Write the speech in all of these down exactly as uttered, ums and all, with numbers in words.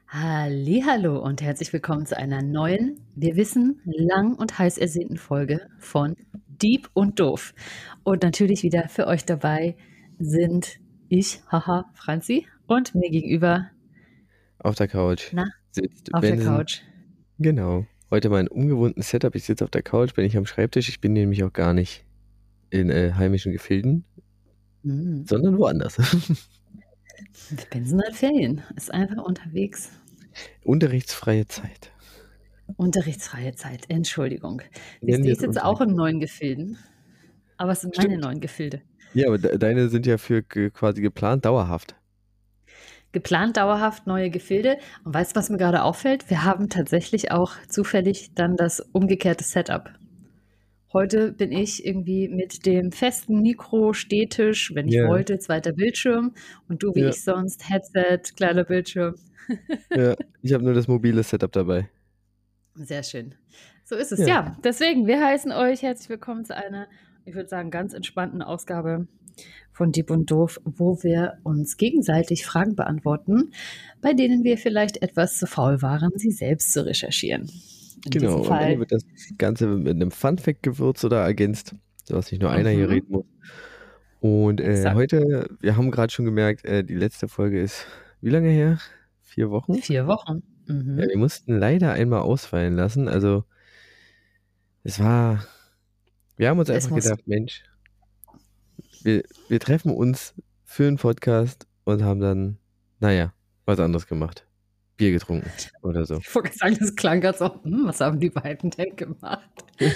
Hallihallo und herzlich willkommen zu einer neuen, wir wissen, lang und heiß ersehnten Folge von Dieb und Doof. Und natürlich wieder für euch dabei sind ich, haha, Franzi, und mir gegenüber, Auf der Couch na, sitzt auf der Benson. Couch. Genau. Heute mal ein ungewohntes Setup. Ich sitze auf der Couch, bin ich am Schreibtisch. Ich bin nämlich auch gar nicht in äh, heimischen Gefilden, Hm. sondern woanders. Benson hat Ferien, ist einfach unterwegs. Unterrichtsfreie Zeit. Unterrichtsfreie Zeit, Entschuldigung. Nennen Siehst du, wir ich es sitze auch Unterricht. in neuen Gefilden, aber es sind meine Stimmt. neuen Gefilde. Ja, aber de deine sind ja für ge quasi geplant dauerhaft. Geplant dauerhaft neue Gefilde. Und weißt du, was mir gerade auffällt? Wir haben tatsächlich auch zufällig dann das umgekehrte Setup. Heute bin ich irgendwie mit dem festen Mikro, Stehtisch, wenn ich Ja, wollte, zweiter Bildschirm und du wie ja, ich sonst, Headset, kleiner Bildschirm. ja. Ich habe nur das mobile Setup dabei. Sehr schön. So ist es. Ja, Ja, deswegen, wir heißen euch herzlich willkommen zu einer, ich würde sagen, ganz entspannten Ausgabe von Dieb und Doof, wo wir uns gegenseitig Fragen beantworten, bei denen wir vielleicht etwas zu faul waren, sie selbst zu recherchieren. In genau. diesem Und am Ende Fall, wird das Ganze mit einem Funfact gewürzt oder ergänzt, sodass nicht nur einer hier mhm, reden muss. Und äh, exakt, heute, wir haben gerade schon gemerkt, äh, die letzte Folge ist wie lange her? Vier Wochen? vier Wochen. Ja, Mhm. wir mussten leider einmal ausfallen lassen. Also es war, wir haben uns Es einfach muss, gedacht, Mensch, wir, wir treffen uns für einen Podcast und haben dann, naja, was anderes gemacht. Bier getrunken oder so. ich wollte sagen, das klang ganz so, hm, was haben die beiden denn gemacht?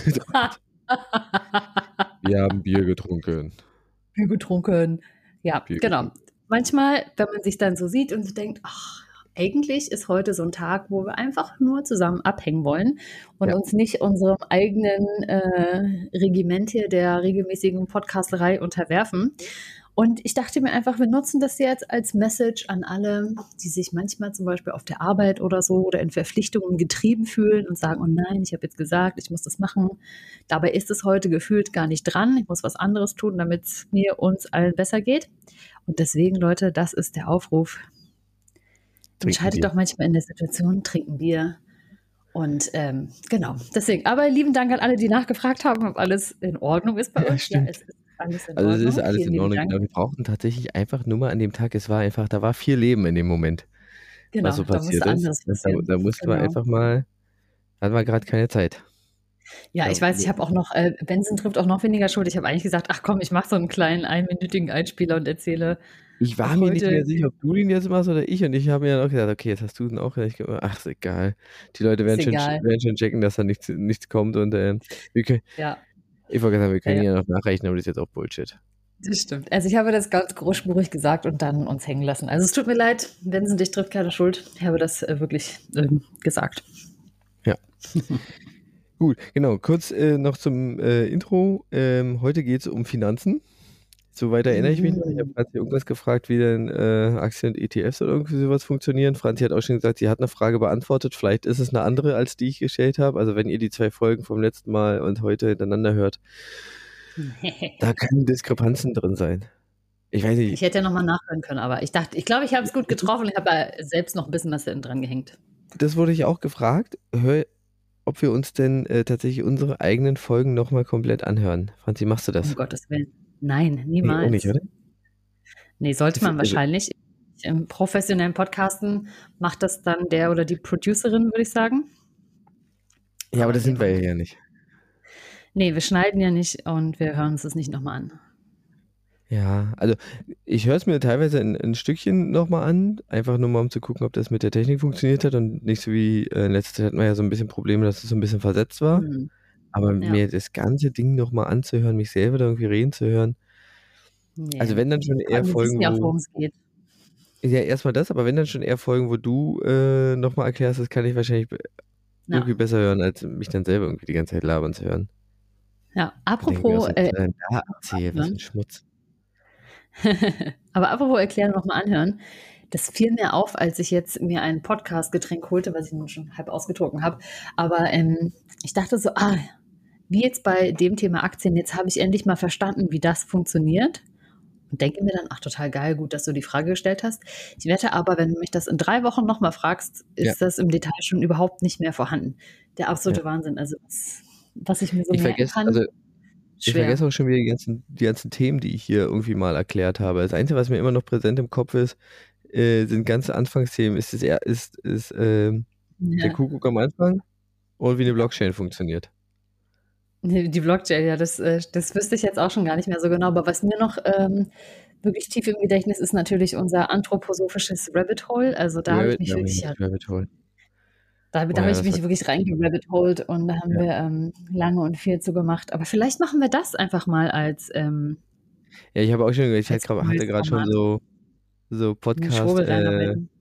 Wir haben Bier getrunken. Bier getrunken. Ja, Bier genau. getrunken. Manchmal, wenn man sich dann so sieht und so denkt, ach, eigentlich ist heute so ein Tag, wo wir einfach nur zusammen abhängen wollen und Ja, uns nicht unserem eigenen äh, Regiment hier der regelmäßigen Podcasterei unterwerfen. Und ich dachte mir einfach, wir nutzen das jetzt als Message an alle, die sich manchmal zum Beispiel auf der Arbeit oder so oder in Verpflichtungen getrieben fühlen und sagen, oh nein, ich habe jetzt gesagt, ich muss das machen. Dabei ist es heute gefühlt gar nicht dran. Ich muss was anderes tun, damit es mir, uns allen besser geht. Und deswegen, Leute, das ist der Aufruf. trinken Entscheidet Bier. doch manchmal in der Situation, trinken Bier. Und ähm, genau, deswegen. Aber lieben Dank an alle, die nachgefragt haben, ob alles in Ordnung ist bei Ja, euch. Ja, stimmt. es ist alles in Also es ist Ordnung. alles Vielen in lieben Ordnung. Dank. Genau, wir brauchten tatsächlich einfach nur mal an dem Tag, es war einfach, da war viel Leben in dem Moment, was Genau, so da passiert musste ist. anderes Und da, passieren. da mussten wir Genau. einfach mal, hatten wir gerade keine Zeit. Ja, Da, ich weiß, ich habe auch noch, äh, Benson trifft auch noch weniger Schuld. Ich habe eigentlich gesagt, ach komm, ich mache so einen kleinen einminütigen Einspieler und erzähle ich war auch mir nicht heute. mehr sicher, ob du den jetzt machst oder ich. Und ich habe mir dann auch gedacht, okay, jetzt hast du den auch gleich gemacht. Ach, ist egal. Die Leute Ist werden schon, egal. werden schon checken, dass da nichts, nichts kommt. Und äh, wir können, Ja, ich wollte sagen, wir ja, können ja, ja noch nachrechnen, aber das ist jetzt auch Bullshit. das stimmt. Also ich habe das ganz großspurig gesagt und dann uns hängen lassen. Also es tut mir leid, Benson, dich trifft keine Schuld. Ich habe das äh, wirklich ähm, gesagt. Ja. Gut, genau. Kurz äh, noch zum äh, Intro. Ähm, heute geht es um Finanzen. Soweit erinnere ich mich noch. Ich habe Mhm. Franzi irgendwas gefragt, wie denn äh, Aktien und E T Fs oder irgendwie sowas funktionieren. Franzi hat auch schon gesagt, sie hat eine Frage beantwortet. Vielleicht ist es eine andere, als die ich gestellt habe. Also wenn ihr die zwei Folgen vom letzten Mal und heute hintereinander hört, da können Diskrepanzen drin sein. Ich weiß Ich nicht. hätte ja nochmal nachhören können, aber ich dachte, ich glaube, ich habe es gut getroffen. Ich habe ja selbst noch ein bisschen was hinten dran gehängt. Das wurde ich auch gefragt, hör, ob wir uns denn äh, tatsächlich unsere eigenen Folgen nochmal komplett anhören. Franzi, machst du Um das? Gottes Willen. Nein, Nee, auch nicht, niemals. oder? Nee, sollte Das, man also, wahrscheinlich. Im professionellen Podcasten macht das dann der oder die Producerin, würde ich sagen. ja, aber Aber das wir sind wir machen. ja nicht. Nee, wir schneiden ja nicht und wir hören uns das nicht nochmal an. Ja, also ich höre es mir teilweise ein, ein Stückchen nochmal an, einfach nur mal um zu gucken, ob das mit der Technik funktioniert hat und nicht so wie äh, in letzter Zeit hatten wir ja so ein bisschen Probleme, dass es so ein bisschen versetzt war. Hm. Aber Ja, mir das ganze Ding nochmal anzuhören, mich selber da irgendwie reden zu hören, also nee. wenn dann schon Vor eher allem, wir wissen Folgen, ja auch, wo, worum es geht. ja erstmal das, aber wenn dann schon eher Folgen, wo du äh, nochmal erklärst, das kann ich wahrscheinlich be- irgendwie Ja, besser hören, als mich dann selber irgendwie die ganze Zeit labern zu hören. ja. Dann denke ich mir auch Apropos, so, was äh, er denn da erzählt, was für anhören. ein Schmutz. Aber apropos erklären, nochmal anhören. Das fiel mir auf, als ich jetzt mir ein Podcast-Getränk holte, was ich nun schon halb ausgetrunken habe. Aber ähm, ich dachte so, ah, wie jetzt bei dem Thema Aktien, jetzt habe ich endlich mal verstanden, wie das funktioniert. und denke mir dann, ach, total geil, gut, dass du die Frage gestellt hast. Ich wette aber, wenn du mich das in drei Wochen nochmal fragst, Ja. ist das im Detail schon überhaupt nicht mehr vorhanden. Der absolute Ja. Wahnsinn. Also, was, was ich mir so Ich merken vergesse, kann, also ich schwer. vergesse auch schon wieder die ganzen, die ganzen Themen, die ich hier irgendwie mal erklärt habe. Das Einzige, was mir immer noch präsent im Kopf ist, äh, sind ganze Anfangsthemen. Ist, das, eher- ist, ist ähm, der Ja. Kuckuck am Anfang und wie eine Blockchain funktioniert. Nee, die Blockchain, ja, das, äh, das wüsste ich jetzt auch schon gar nicht mehr so genau. Aber was mir noch ähm, wirklich tief im Gedächtnis ist natürlich unser anthroposophisches Rabbit Hole. Also da habe ich Rabbit, mich ja, wirklich, ja, Rabbit Hole. da, Oh da habe ja, ich das war, mich wirklich reingerabbit-holed und da haben ja. wir ähm, lange und viel zu gemacht. Aber vielleicht machen wir das einfach mal als, ähm, Ja, ich habe auch schon, ich als hatte neues gerade schon Format. so, so Podcast, Schwurbeldeiner äh, reden.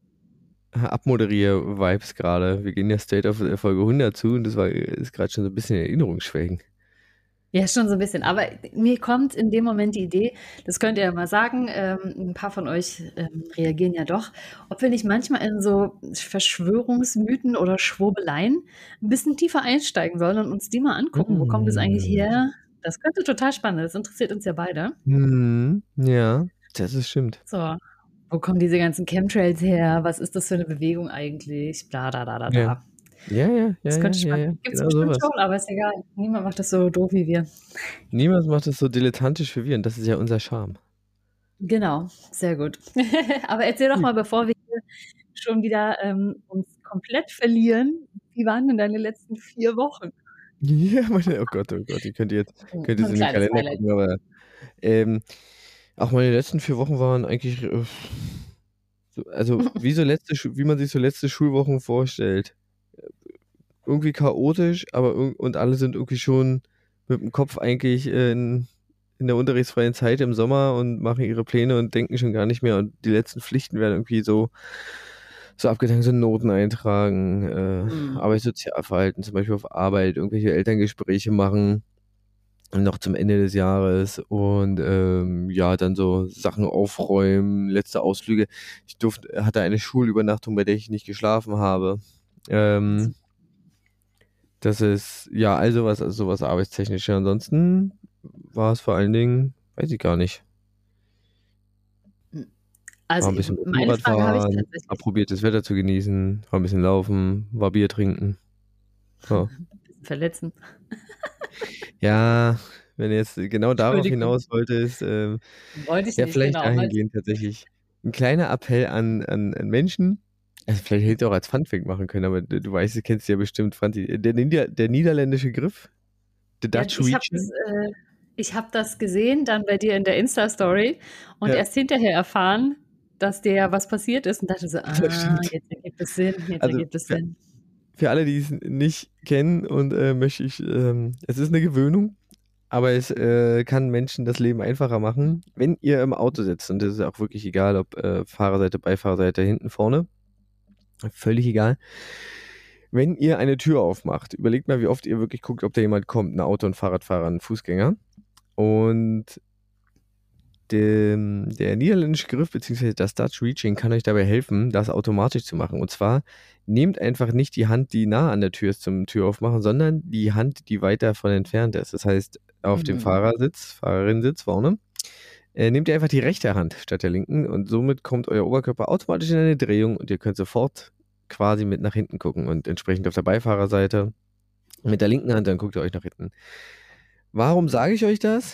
Abmoderier-Vibes gerade. Wir gehen ja straight auf äh, Folge hundert zu und das war, ist gerade schon so ein bisschen in Erinnerungsschwelgen. Ja, schon so ein bisschen. Aber mir kommt in dem Moment die Idee, das könnt ihr ja mal sagen, ähm, ein paar von euch ähm, reagieren ja doch, ob wir nicht manchmal in so Verschwörungsmythen oder Schwurbeleien ein bisschen tiefer einsteigen sollen und uns die mal angucken. Wo kommt das eigentlich Mm. her? Das könnte total spannend. Das interessiert uns ja beide. Mhm, ja, das ist stimmt. So, wo kommen diese ganzen Chemtrails her? Was ist das für eine Bewegung eigentlich? Bla, da, da, da, Ja. da. Ja, ja, ja, Das ja, könnte ja, spannend. ja, Gibt's genau bestimmt sowas. schon, aber ist egal. Niemand macht das so doof wie wir. Niemand macht es so dilettantisch wie wir und das ist ja unser Charme. Genau, sehr gut. Aber erzähl doch Ui. mal, bevor wir hier schon wieder ähm, uns komplett verlieren, wie waren denn deine letzten vier Wochen? Ja, meine, oh Gott, oh Gott, ihr könnt jetzt, So könnt so jetzt 'n in den kleines Kalender Highlight. gucken, aber ähm, auch meine letzten vier Wochen waren eigentlich, äh, so, also wie so letzte, Schu- wie man sich so letzte Schulwochen vorstellt. Irgendwie chaotisch, aber irg- und alle sind irgendwie schon mit dem Kopf eigentlich äh, in, in der unterrichtsfreien Zeit im Sommer und machen ihre Pläne und denken schon gar nicht mehr. Und die letzten Pflichten werden irgendwie so, so abgetankt, so Noten eintragen, äh, Mhm. Arbeitssozialverhalten, zum Beispiel auf Arbeit, irgendwelche Elterngespräche machen, noch zum Ende des Jahres und ähm, ja, dann so Sachen aufräumen, letzte Ausflüge. Ich durfte, hatte eine Schulübernachtung, bei der ich nicht geschlafen habe. Ähm, Das ist, ja, also was, also sowas arbeitstechnische. Ansonsten war es vor allen Dingen, weiß ich gar nicht. War Also, ein bisschen meine Frage habe ich Motorradfahren, hab tatsächlich probiert, das Wetter zu genießen, war ein bisschen laufen, war Bier trinken. Ja, ein bisschen verletzen. ja, wenn ihr jetzt genau darauf Entschuldigung, hinaus wolltest, ähm, wollte ich ja, nicht, vielleicht genau. Wollte dahingehend tatsächlich ein kleiner Appell an, an, an Menschen. Also vielleicht hätte ich auch als Funfact machen können, aber du, du weißt, du kennst ja bestimmt, Franzi, der, Nieder der niederländische Griff, the Ja, Dutch ich habe das, Reaching. äh ich habe das gesehen dann bei dir in der Insta-Story und Ja, erst hinterher erfahren, dass dir ja was passiert ist und dachte so: das „Ah, stimmt. jetzt ergibt es Sinn, jetzt Also ergibt es für Sinn.“ Für alle, die es nicht kennen und äh, möchte ich, ähm, es ist eine Gewöhnung, aber es äh, kann Menschen das Leben einfacher machen, wenn ihr im Auto sitzt. Und das ist auch wirklich egal, ob äh, Fahrerseite, Beifahrerseite, hinten, vorne. Völlig egal. Wenn ihr eine Tür aufmacht, überlegt mal, wie oft ihr wirklich guckt, ob da jemand kommt. Ein Auto, ein Fahrradfahrer, ein Fußgänger. Und dem, der niederländische Griff bzw. das Dutch Reaching kann euch dabei helfen, das automatisch zu machen. Und zwar nehmt einfach nicht die Hand, die nah an der Tür ist zum Türaufmachen, sondern die Hand, die weit davon entfernt ist. Das heißt, auf dem Mhm. Fahrersitz, Fahrerinnensitz vorne, äh, nehmt ihr einfach die rechte Hand statt der linken und somit kommt euer Oberkörper automatisch in eine Drehung und ihr könnt sofort quasi mit nach hinten gucken und entsprechend auf der Beifahrerseite mit der linken Hand, dann guckt ihr euch nach hinten. Warum sage ich euch das?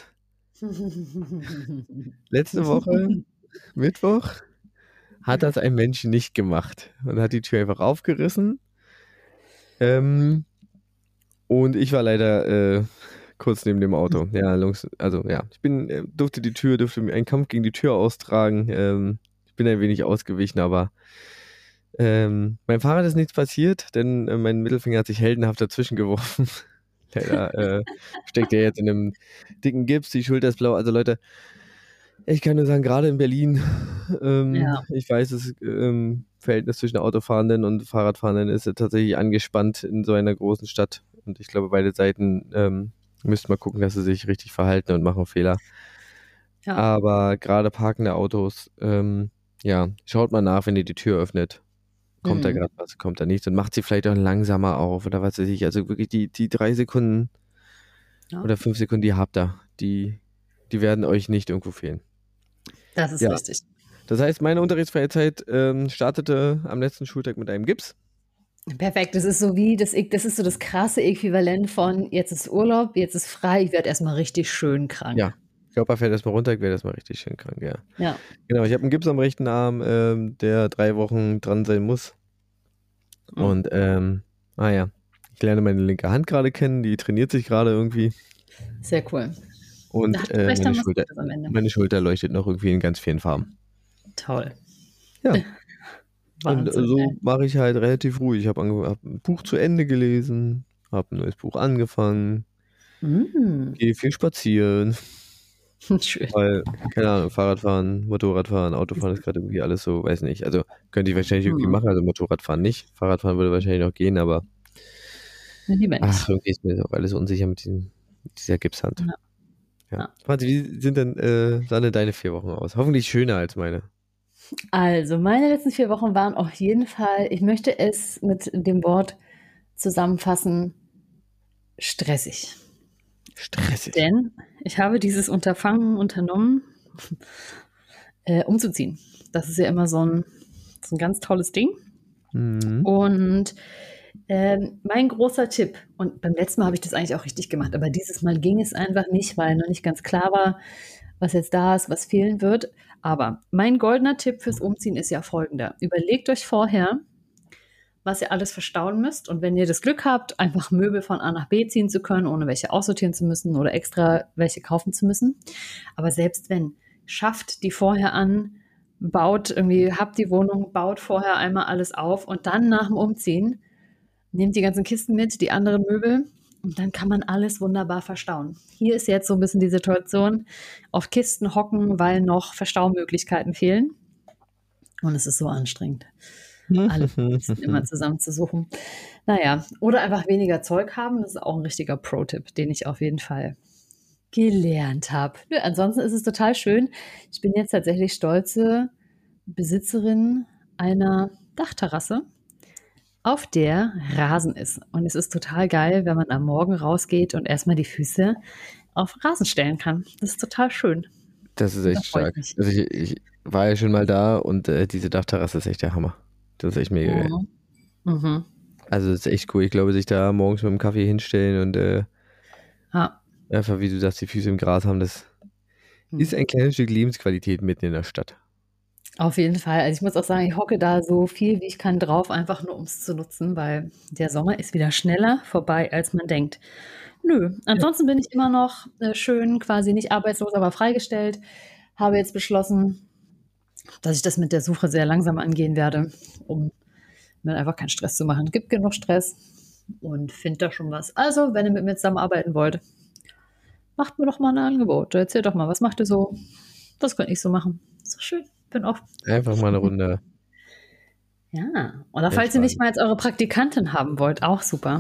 Letzte Woche, Mittwoch, hat das ein Mensch nicht gemacht und hat die Tür einfach aufgerissen. Ähm, und ich war leider äh, kurz neben dem Auto. Ja, Lungs, also ja, ich bin, äh, durfte die Tür, durfte mir einen Kampf gegen die Tür austragen. Ähm, ich bin ein wenig ausgewichen, aber ähm, meinem Fahrrad ist nichts passiert, denn äh, mein Mittelfinger hat sich heldenhaft dazwischen geworfen. Leider äh, steckt er jetzt in einem dicken Gips, die Schulter ist blau. Also Leute, ich kann nur sagen, gerade in Berlin, ähm, Ja. ich weiß, das ähm, Verhältnis zwischen Autofahrenden und Fahrradfahrenden ist ja tatsächlich angespannt in so einer großen Stadt. Und ich glaube, beide Seiten ähm, müssten mal gucken, dass sie sich richtig verhalten und machen Fehler. Ja. Aber gerade parkende Autos, ähm, ja, schaut mal nach, wenn ihr die Tür öffnet. Kommt da Mhm. gerade was, kommt da nichts und macht sie vielleicht auch langsamer auf oder was weiß ich. Also wirklich die, die drei Sekunden Ja. oder fünf Sekunden, die ihr habt da, die, die werden euch nicht irgendwo fehlen. Das ist Ja, richtig. das heißt, meine unterrichtsfreie Zeit ähm, startete am letzten Schultag mit einem Gips. Perfekt, das ist so wie, das, das ist so das krasse Äquivalent von jetzt ist Urlaub, jetzt ist frei, ich werde erstmal richtig schön krank. Ja, Körper fällt erstmal runter, ich werde erstmal richtig schön krank, ja. Ja. Genau, ich habe einen Gips am rechten Arm, ähm, der drei Wochen dran sein muss. Mhm. Und, ähm, ah ja, ich lerne meine linke Hand gerade kennen, die trainiert sich gerade irgendwie. Sehr cool. Und Da hat äh, vielleicht meine, dann was Schulter, Gutes am Ende. meine Schulter leuchtet noch irgendwie in ganz vielen Farben. Toll. Ja. Und Wahnsinn, so ey. mache ich halt relativ ruhig. Ich habe hab ein Buch zu Ende gelesen, habe ein neues Buch angefangen, Mm. gehe viel spazieren, Schön. weil, keine Ahnung, Fahrradfahren, Motorradfahren, Autofahren ist gerade irgendwie alles so, weiß nicht. Also könnte ich wahrscheinlich irgendwie Mhm. machen, also Motorradfahren nicht. Fahrradfahren würde wahrscheinlich noch gehen, aber Lieber nicht. ach, irgendwie ist mir auch alles unsicher mit, diesem, mit dieser Gipshand. Ja. Ja. Ja. Franzi, wie sind denn, äh, Sanne, deine vier Wochen aus? Hoffentlich schöner als meine. Also, meine letzten vier Wochen waren auf jeden Fall, ich möchte es mit dem Wort zusammenfassen, stressig. Stressig. Denn ich habe dieses Unterfangen unternommen, äh, umzuziehen. Das ist ja immer so ein, so ein ganz tolles Ding. Mhm. Und ähm, mein großer Tipp, und beim letzten Mal habe ich das eigentlich auch richtig gemacht, aber dieses Mal ging es einfach nicht, weil noch nicht ganz klar war, was jetzt da ist, was fehlen wird. Aber mein goldener Tipp fürs Umziehen ist ja folgender. Überlegt euch vorher, was ihr alles verstauen müsst. Und wenn ihr das Glück habt, einfach Möbel von A nach B ziehen zu können, ohne welche aussortieren zu müssen oder extra welche kaufen zu müssen. Aber selbst wenn, schafft die vorher an, baut irgendwie, habt die Wohnung, baut vorher einmal alles auf und dann nach dem Umziehen nehmt die ganzen Kisten mit, die anderen Möbel und dann kann man alles wunderbar verstauen. Hier ist jetzt so ein bisschen die Situation, auf Kisten hocken, weil noch Verstaumöglichkeiten fehlen. Und es ist so anstrengend, alle Kisten immer zusammenzusuchen. Naja, oder einfach weniger Zeug haben, das ist auch ein richtiger Pro-Tipp, den ich auf jeden Fall gelernt habe. Nö, ansonsten ist es total schön. Ich bin jetzt tatsächlich stolze Besitzerin einer Dachterrasse, auf der Rasen ist. Und es ist total geil, wenn man am Morgen rausgeht und erstmal die Füße auf Rasen stellen kann. Das ist total schön. Das ist Da echt freue ich stark. mich. Also ich, ich war ja schon mal da und äh, diese Dachterrasse ist echt der Hammer. Das ist echt mega geil. Mhm. Mhm. Also das ist echt cool. Ich glaube, sich da morgens mit dem Kaffee hinstellen und äh, Ja. einfach, wie du sagst, die Füße im Gras haben, das Hm. ist ein kleines Stück Lebensqualität mitten in der Stadt. Auf jeden Fall. Also ich muss auch sagen, ich hocke da so viel wie ich kann drauf, einfach nur um es zu nutzen, weil der Sommer ist wieder schneller vorbei, als man denkt. Nö, ansonsten bin ich immer noch äh, schön, quasi nicht arbeitslos, aber freigestellt. Habe jetzt beschlossen, dass ich das mit der Suche sehr langsam angehen werde, um mir einfach keinen Stress zu machen. Es gibt genug Stress und finde da schon was. Also, wenn ihr mit mir zusammenarbeiten wollt, macht mir doch mal ein Angebot. Erzählt doch mal, was macht ihr so? Das könnte ich so machen. Ist doch schön. Bin offen. Einfach mal eine Runde. Ja, oder falls ihr nicht mal als eure Praktikantin haben wollt, auch super.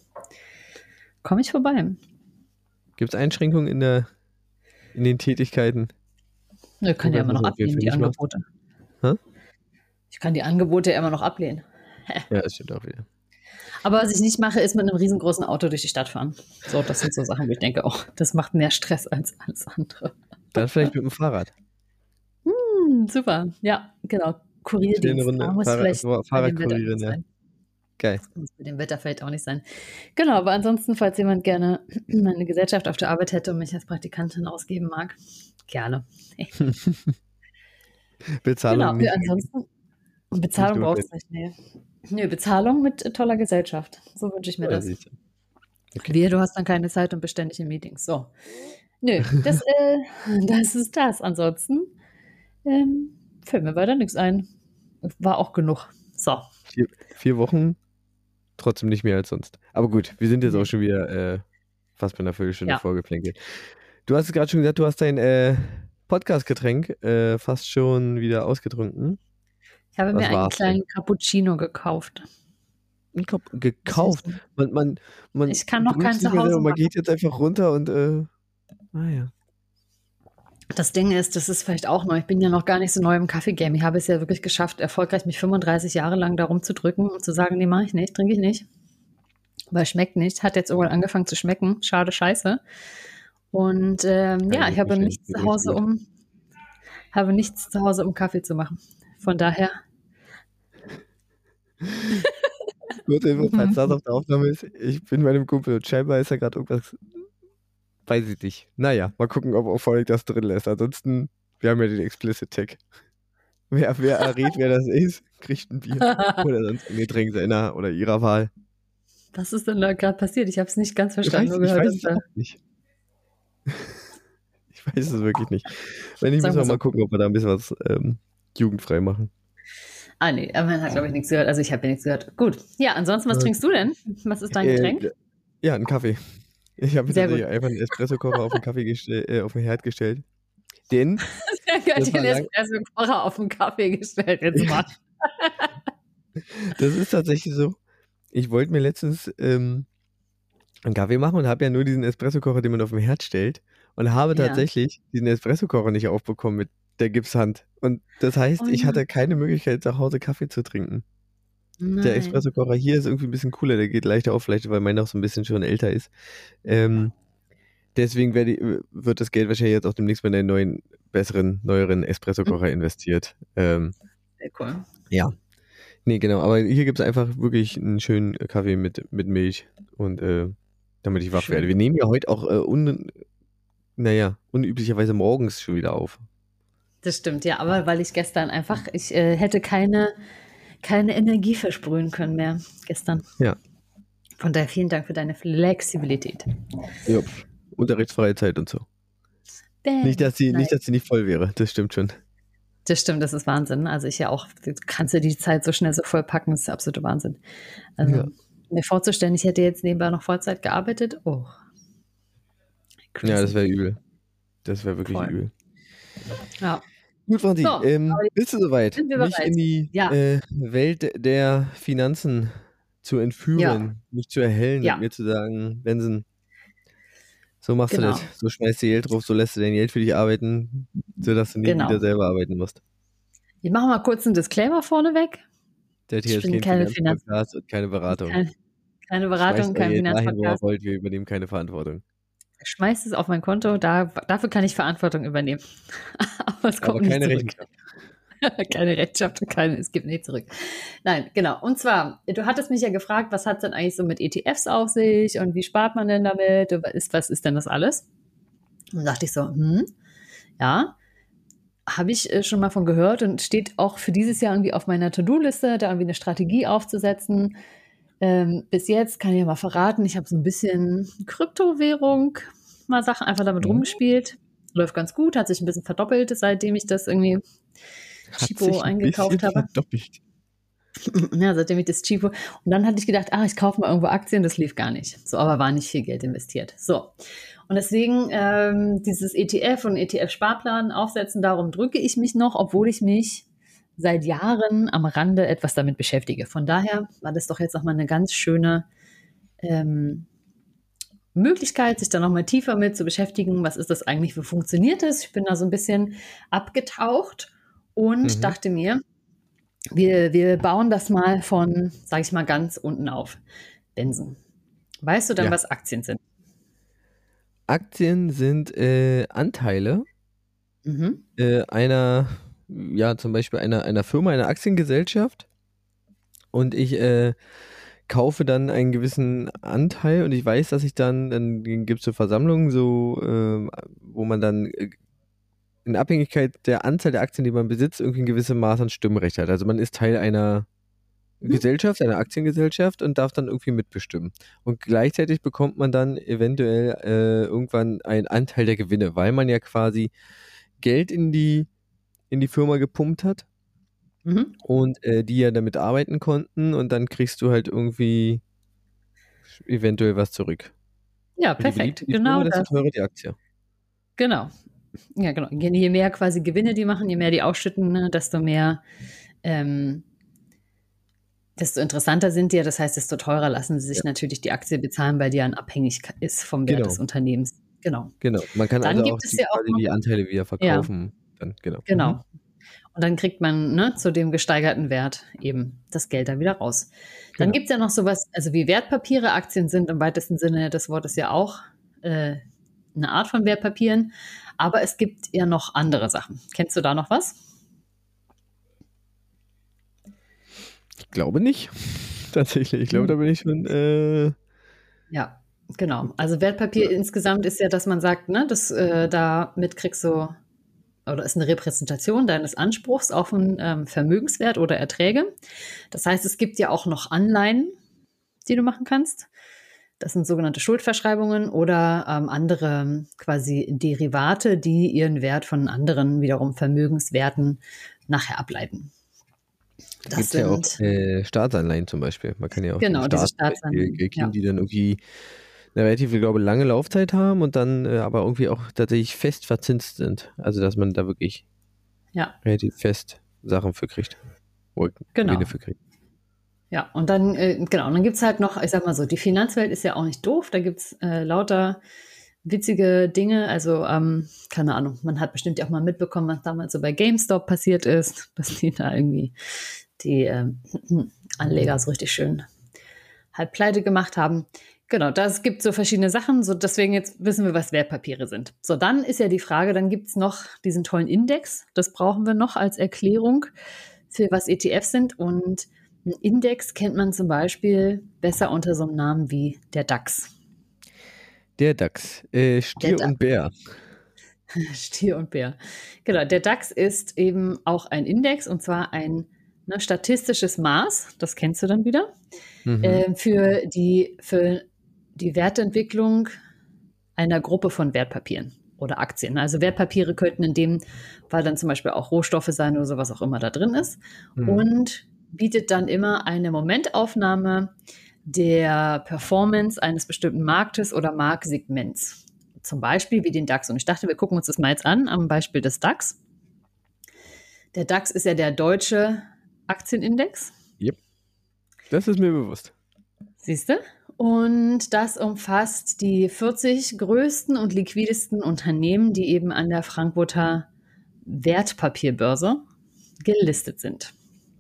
Komme ich vorbei. Gibt es Einschränkungen in, der, in den Tätigkeiten? Ich kann ja immer noch ablehnen, die Angebote. Hä? Ich kann die Angebote ja immer noch ablehnen. Ja, das stimmt auch wieder. Aber was ich nicht mache, ist mit einem riesengroßen Auto durch die Stadt fahren. So, das sind so Sachen, wo ich denke, oh, das macht mehr Stress als alles andere. Dann vielleicht mit dem Fahrrad. Hm, super. Ja, genau. Kurierdienst. Schnell eine Runde Da muss Fahrrad- vielleicht Fahrrad- bei dem Wetter Fahrradkurieren, nicht ja. sein. Geil. Muss mit dem Wetter vielleicht auch nicht sein. Genau, aber ansonsten, falls jemand gerne meine Gesellschaft auf der Arbeit hätte und mich als Praktikantin ausgeben mag, gerne. Bezahlung Genau, nicht. ja, ansonsten Bezahlung Nicht braucht es nicht, nee. Nö, Bezahlung mit äh, toller Gesellschaft. So wünsche ich mir Ja, das. siehst du. Okay. Wehe, du hast dann keine Zeit und bist ständig in Meetings. So. Nö, das, äh, das ist das. Ansonsten ähm, fällt mir weiter nichts ein. War auch genug. So. Vier, vier Wochen, trotzdem nicht mehr als sonst. Aber gut, wir sind jetzt Nee. auch schon wieder äh, fast bei einer Viertelstunde Ja. vorgeplänkelt. Du hast es gerade schon gesagt, du hast dein äh, Podcast-Getränk äh, fast schon wieder ausgetrunken. Ich habe Was mir einen war's kleinen Cappuccino gekauft. Ein Kap- gekauft. Man, man, man Ich kann noch brüht's keinen nicht zu mehr Hause selber, man machen. geht jetzt einfach runter und äh, ah ja. Das Ding ist, das ist vielleicht auch neu. Ich bin ja noch gar nicht so neu im Kaffee-Game. Ich habe es ja wirklich geschafft, erfolgreich mich fünfunddreißig Jahre lang darum zu drücken und zu sagen, nee, mache ich nicht, trinke ich nicht. Weil schmeckt nicht. Hat jetzt irgendwann angefangen zu schmecken. Schade, scheiße. Und ähm, ja, Ja, ich habe wahrscheinlich nichts zu nicht Hause, gut. um habe nichts zu Hause, um Kaffee zu machen. Von daher. Gute Info, falls das auf der Aufnahme ist, ich bin bei einem Kumpel und scheinbar ist ja gerade irgendwas, weiß ich nicht. Naja, mal gucken, ob auch Volk das drin lässt. Ansonsten, wir haben ja den Explicit-Tag. Wer, wer errät, wer das ist, kriegt ein Bier. Oder sonst ein Getränk seiner oder ihrer Wahl. Was ist denn da gerade passiert? Ich habe es nicht ganz Ich verstanden. weiß, nur ich gehört, weiß es dass da- auch nicht. Ich weiß es wirklich nicht. Wenn nicht, Sagen müssen wir wir so. mal gucken, ob wir da ein bisschen was ähm, jugendfrei machen. Ah, nee, aber man hat, glaube ich, nichts gehört. Also ich habe ja nichts gehört. Gut. Ja, ansonsten, was Ja. trinkst du denn? Was ist dein Getränk? Äh, ja, einen Kaffee. Ich habe mir Sehr tatsächlich gut. einfach einen Espresso-Kocher auf den Kaffee gestell, äh, auf den Herd gestellt. Denn Sehr geil, Das war den lang- Espresso-Kocher auf den Kaffee gestellt. Jetzt mal. das ist tatsächlich so. Ich wollte mir letztens ähm, einen Kaffee machen und habe ja nur diesen Espresso-Kocher, den man auf dem Herd stellt. Und habe Ja. tatsächlich diesen Espresso-Kocher nicht aufbekommen mit der Gipshand. Und das heißt, Oh ich nein. hatte keine Möglichkeit, zu Hause Kaffee zu trinken. Der Nein. Espresso-Kocher hier ist irgendwie ein bisschen cooler, der geht leichter auf, vielleicht weil meiner auch so ein bisschen schon älter ist. Ähm, deswegen werde ich, wird das Geld wahrscheinlich jetzt auch demnächst mal in einen neuen, besseren, neueren Espresso-Kocher Mhm. investiert. Ähm, Sehr cool. ja. Nee, genau, aber hier gibt es einfach wirklich einen schönen Kaffee mit, mit Milch und äh, damit ich wach Schön. werde. Wir nehmen ja heute auch äh, un, naja, unüblicherweise morgens schon wieder auf. Das stimmt, ja, aber weil ich gestern einfach, ich äh, hätte keine, keine Energie versprühen können mehr gestern. Ja. Von daher vielen Dank für deine Flexibilität. Ja, unterrichtsfreie Zeit und so. Bäm. Nicht, dass sie Nein, nicht, dass sie nicht voll wäre, das stimmt schon. das stimmt, das ist Wahnsinn. Also ich ja auch, du kannst ja die Zeit so schnell so voll packen, das ist der absolute Wahnsinn. Also Ja. mir vorzustellen, ich hätte jetzt nebenbei noch Vollzeit gearbeitet, oh. Crazy. Ja, das wäre übel. Das wäre wirklich Voll. übel. Ja. Gut, Franzi, So, ähm, aber jetzt bist du soweit, sind wir mich bereit. in die Ja. äh, Welt der Finanzen zu entführen, Ja. mich zu erhellen Ja. und mir zu sagen, Benson, so machst Genau. du das. So schmeißt du Geld drauf, so lässt du dein Geld für dich arbeiten, sodass du nie Genau. wieder selber arbeiten musst. Ich mache mal kurz einen Disclaimer vorneweg. Der hier Ich ist bin kein keine Finanzpodcast und keine Beratung. Keine, keine Schmeißt Beratung, euer kein Geld dahin, wo ihr Finanzpodcast. wollt, wir übernehmen keine Verantwortung. Schmeißt es auf mein Konto, da, dafür kann ich Verantwortung übernehmen. Aber es kommt Aber nicht keine zurück. Rechenschaft. Keine Rechenschaft, keine, es gibt nicht zurück. Nein, genau. Und zwar, du hattest mich ja gefragt, was hat es denn eigentlich so mit E T Fs auf sich und wie spart man denn damit? Was ist, was ist denn das alles? Und dachte ich so, hm, ja, habe ich äh, schon mal von gehört und steht auch für dieses Jahr irgendwie auf meiner To-Do-Liste, da irgendwie eine Strategie aufzusetzen. Ähm, bis jetzt kann ich ja mal verraten, ich habe so ein bisschen Kryptowährung, mal Sachen einfach damit Mhm. rumgespielt. Läuft ganz gut, hat sich ein bisschen verdoppelt, seitdem ich das irgendwie Hat Chipo sich ein eingekauft bisschen habe. verdoppelt. Ja, seitdem ich das Chipo. Und dann hatte ich gedacht, ah, ich kaufe mal irgendwo Aktien, das lief gar nicht. So, aber war nicht viel Geld investiert. So. Und deswegen ähm, dieses E T F und E T F-Sparplan aufsetzen, darum drücke ich mich noch, obwohl ich mich seit Jahren am Rande etwas damit beschäftige. Von daher war das doch jetzt nochmal eine ganz schöne ähm, Möglichkeit, sich da nochmal tiefer mit zu beschäftigen. Was ist das eigentlich, wie funktioniert das? Ich bin da so ein bisschen abgetaucht und Mhm. dachte mir, wir, wir bauen das mal von, sage ich mal, ganz unten auf. Benson, weißt du dann, Ja. was Aktien sind? Aktien sind äh, Anteile Mhm. äh, einer, ja, zum Beispiel einer, einer Firma, einer Aktiengesellschaft. Und ich äh, kaufe dann einen gewissen Anteil und ich weiß, dass ich dann, dann gibt es so Versammlungen, so, ähm, wo man dann äh, in Abhängigkeit der Anzahl der Aktien, die man besitzt, irgendwie ein gewisses Maß an Stimmrecht hat. Also man ist Teil einer Mhm. Gesellschaft, einer Aktiengesellschaft und darf dann irgendwie mitbestimmen. Und gleichzeitig bekommt man dann eventuell äh, irgendwann einen Anteil der Gewinne, weil man ja quasi Geld in die, in die Firma gepumpt hat Mhm. und äh, die ja damit arbeiten konnten und dann kriegst du halt irgendwie eventuell was zurück. Ja, Und je perfekt. beliebter die Genau Firma, desto das. teurer die Aktie. Genau. Ja, genau. Je je mehr quasi Gewinne die machen, je mehr die ausschütten, ne, desto mehr, ähm, desto interessanter sind die. Ja. Das heißt, desto teurer lassen sie sich Ja. natürlich die Aktie bezahlen, weil die dann abhängig ist vom Wert Genau. des Unternehmens. Genau. Genau. Man kann Dann also gibt auch es die, ja auch quasi noch, die Anteile wieder ja, verkaufen. Dann, genau. Mhm. genau. Und dann kriegt man, ne, zu dem gesteigerten Wert eben das Geld da wieder raus. Dann Genau. gibt es ja noch sowas, also wie Wertpapiere. Aktien sind im weitesten Sinne des Wortes ja auch äh, eine Art von Wertpapieren. aber es gibt ja noch andere Sachen. Kennst du da noch was? Ich glaube nicht. Tatsächlich. Ich glaube, da bin ich schon. Äh Ja, genau. Also Wertpapier ja. insgesamt ist ja, dass man sagt, ne, das, äh, damit kriegst du, oder ist eine Repräsentation deines Anspruchs auf einen ähm, Vermögenswert oder Erträge. Das heißt, es gibt ja auch noch Anleihen, die du machen kannst. Das sind sogenannte Schuldverschreibungen oder ähm, andere quasi Derivate, die ihren Wert von anderen wiederum Vermögenswerten nachher ableiten. Da gibt es ja auch äh, Staatsanleihen zum Beispiel. Man kann ja auch genau, diese Staatsanleihen kriegen, ja. die dann irgendwie eine relativ, ich glaube, lange Laufzeit haben und dann äh, aber irgendwie auch tatsächlich fest verzinst sind. Also dass man da wirklich ja. relativ fest Sachen für kriegt. Oder genau. Gewinne für kriegt. Ja, und dann, äh, genau, und dann gibt es halt noch, ich sag mal so, die Finanzwelt ist ja auch nicht doof, da gibt es äh, lauter witzige Dinge, also, ähm, keine Ahnung, man hat bestimmt ja auch mal mitbekommen, was damals so bei GameStop passiert ist, dass die da irgendwie die ähm, Anleger so richtig schön halb pleite gemacht haben. Genau, das gibt so verschiedene Sachen, so deswegen jetzt wissen wir, was Wertpapiere sind. So, dann ist ja die Frage, dann gibt es noch diesen tollen Index, das brauchen wir noch als Erklärung für was E T Fs sind und ein Index kennt man zum Beispiel besser unter so einem Namen wie der DAX. Der DAX, äh, Stier der und Bär. Stier und Bär. Genau, der DAX ist eben auch ein Index und zwar ein ne, statistisches Maß, das kennst du dann wieder, mhm. äh, für, die, für die Wertentwicklung einer Gruppe von Wertpapieren oder Aktien. Also Wertpapiere könnten in dem Fall dann zum Beispiel auch Rohstoffe sein oder so, was auch immer da drin ist. Mhm. Und bietet dann immer eine Momentaufnahme der Performance eines bestimmten Marktes oder Marktsegments. Zum Beispiel wie den DAX. Und ich dachte, wir gucken uns das mal jetzt an am Beispiel des DAX. Der DAX ist ja der deutsche Aktienindex. Yep. Das ist mir bewusst. Siehst du? Und das umfasst die vierzig größten und liquidesten Unternehmen, die eben an der Frankfurter Wertpapierbörse gelistet sind.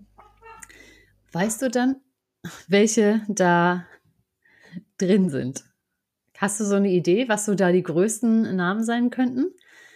Weißt du dann, welche da drin sind? Hast du so eine Idee, was so da die größten Namen sein könnten?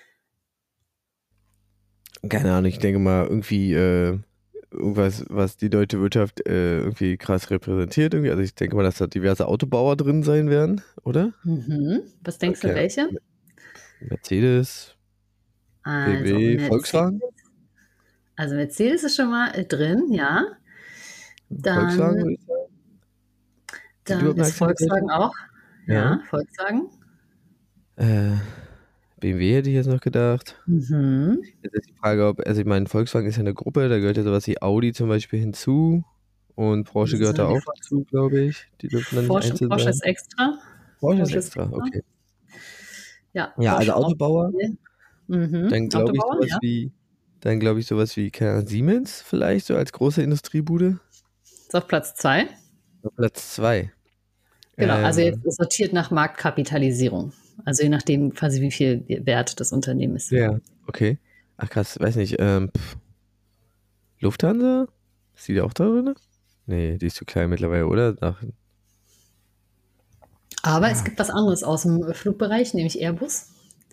Keine Ahnung, ich denke mal irgendwie äh, irgendwas, was die deutsche Wirtschaft äh, irgendwie krass repräsentiert. Irgendwie. Also ich denke mal, dass da diverse Autobauer drin sein werden, oder? Mhm. Was denkst okay. du, welche? Mercedes, also, B M W, Mercedes. Volkswagen? Also Mercedes ist schon mal drin, ja. Dann, Volkswagen, würde ich sagen. Dann ist Volkswagen auch. Ja, ja, Volkswagen. Äh, B M W hätte ich jetzt noch gedacht. Mhm. Jetzt ist die Frage, ob, also ich meine, Volkswagen ist ja eine Gruppe, da gehört ja sowas wie Audi zum Beispiel hinzu und Porsche gehört da auch dazu, glaube ich. Die dürfen dann Porsche, nicht einzeln Porsche sein. ist extra. Porsche, Porsche ist extra, extra, okay. Ja, ja also Autobauer. Mhm. Dann glaube ich sowas ja. wie, dann glaube ich sowas wie keine Ahnung, Siemens vielleicht, so als große Industriebude. Ist auf Platz zwei. Auf Platz zwei. Genau, ähm, also jetzt sortiert nach Marktkapitalisierung. Also je nachdem quasi wie viel Wert das Unternehmen ist. Ja, okay. Ach krass, weiß nicht. Ähm, Lufthansa? Ist die da auch da drin? Nee, die ist zu klein mittlerweile, oder? Nach, Aber ah. es gibt was anderes aus dem Flugbereich, nämlich Airbus.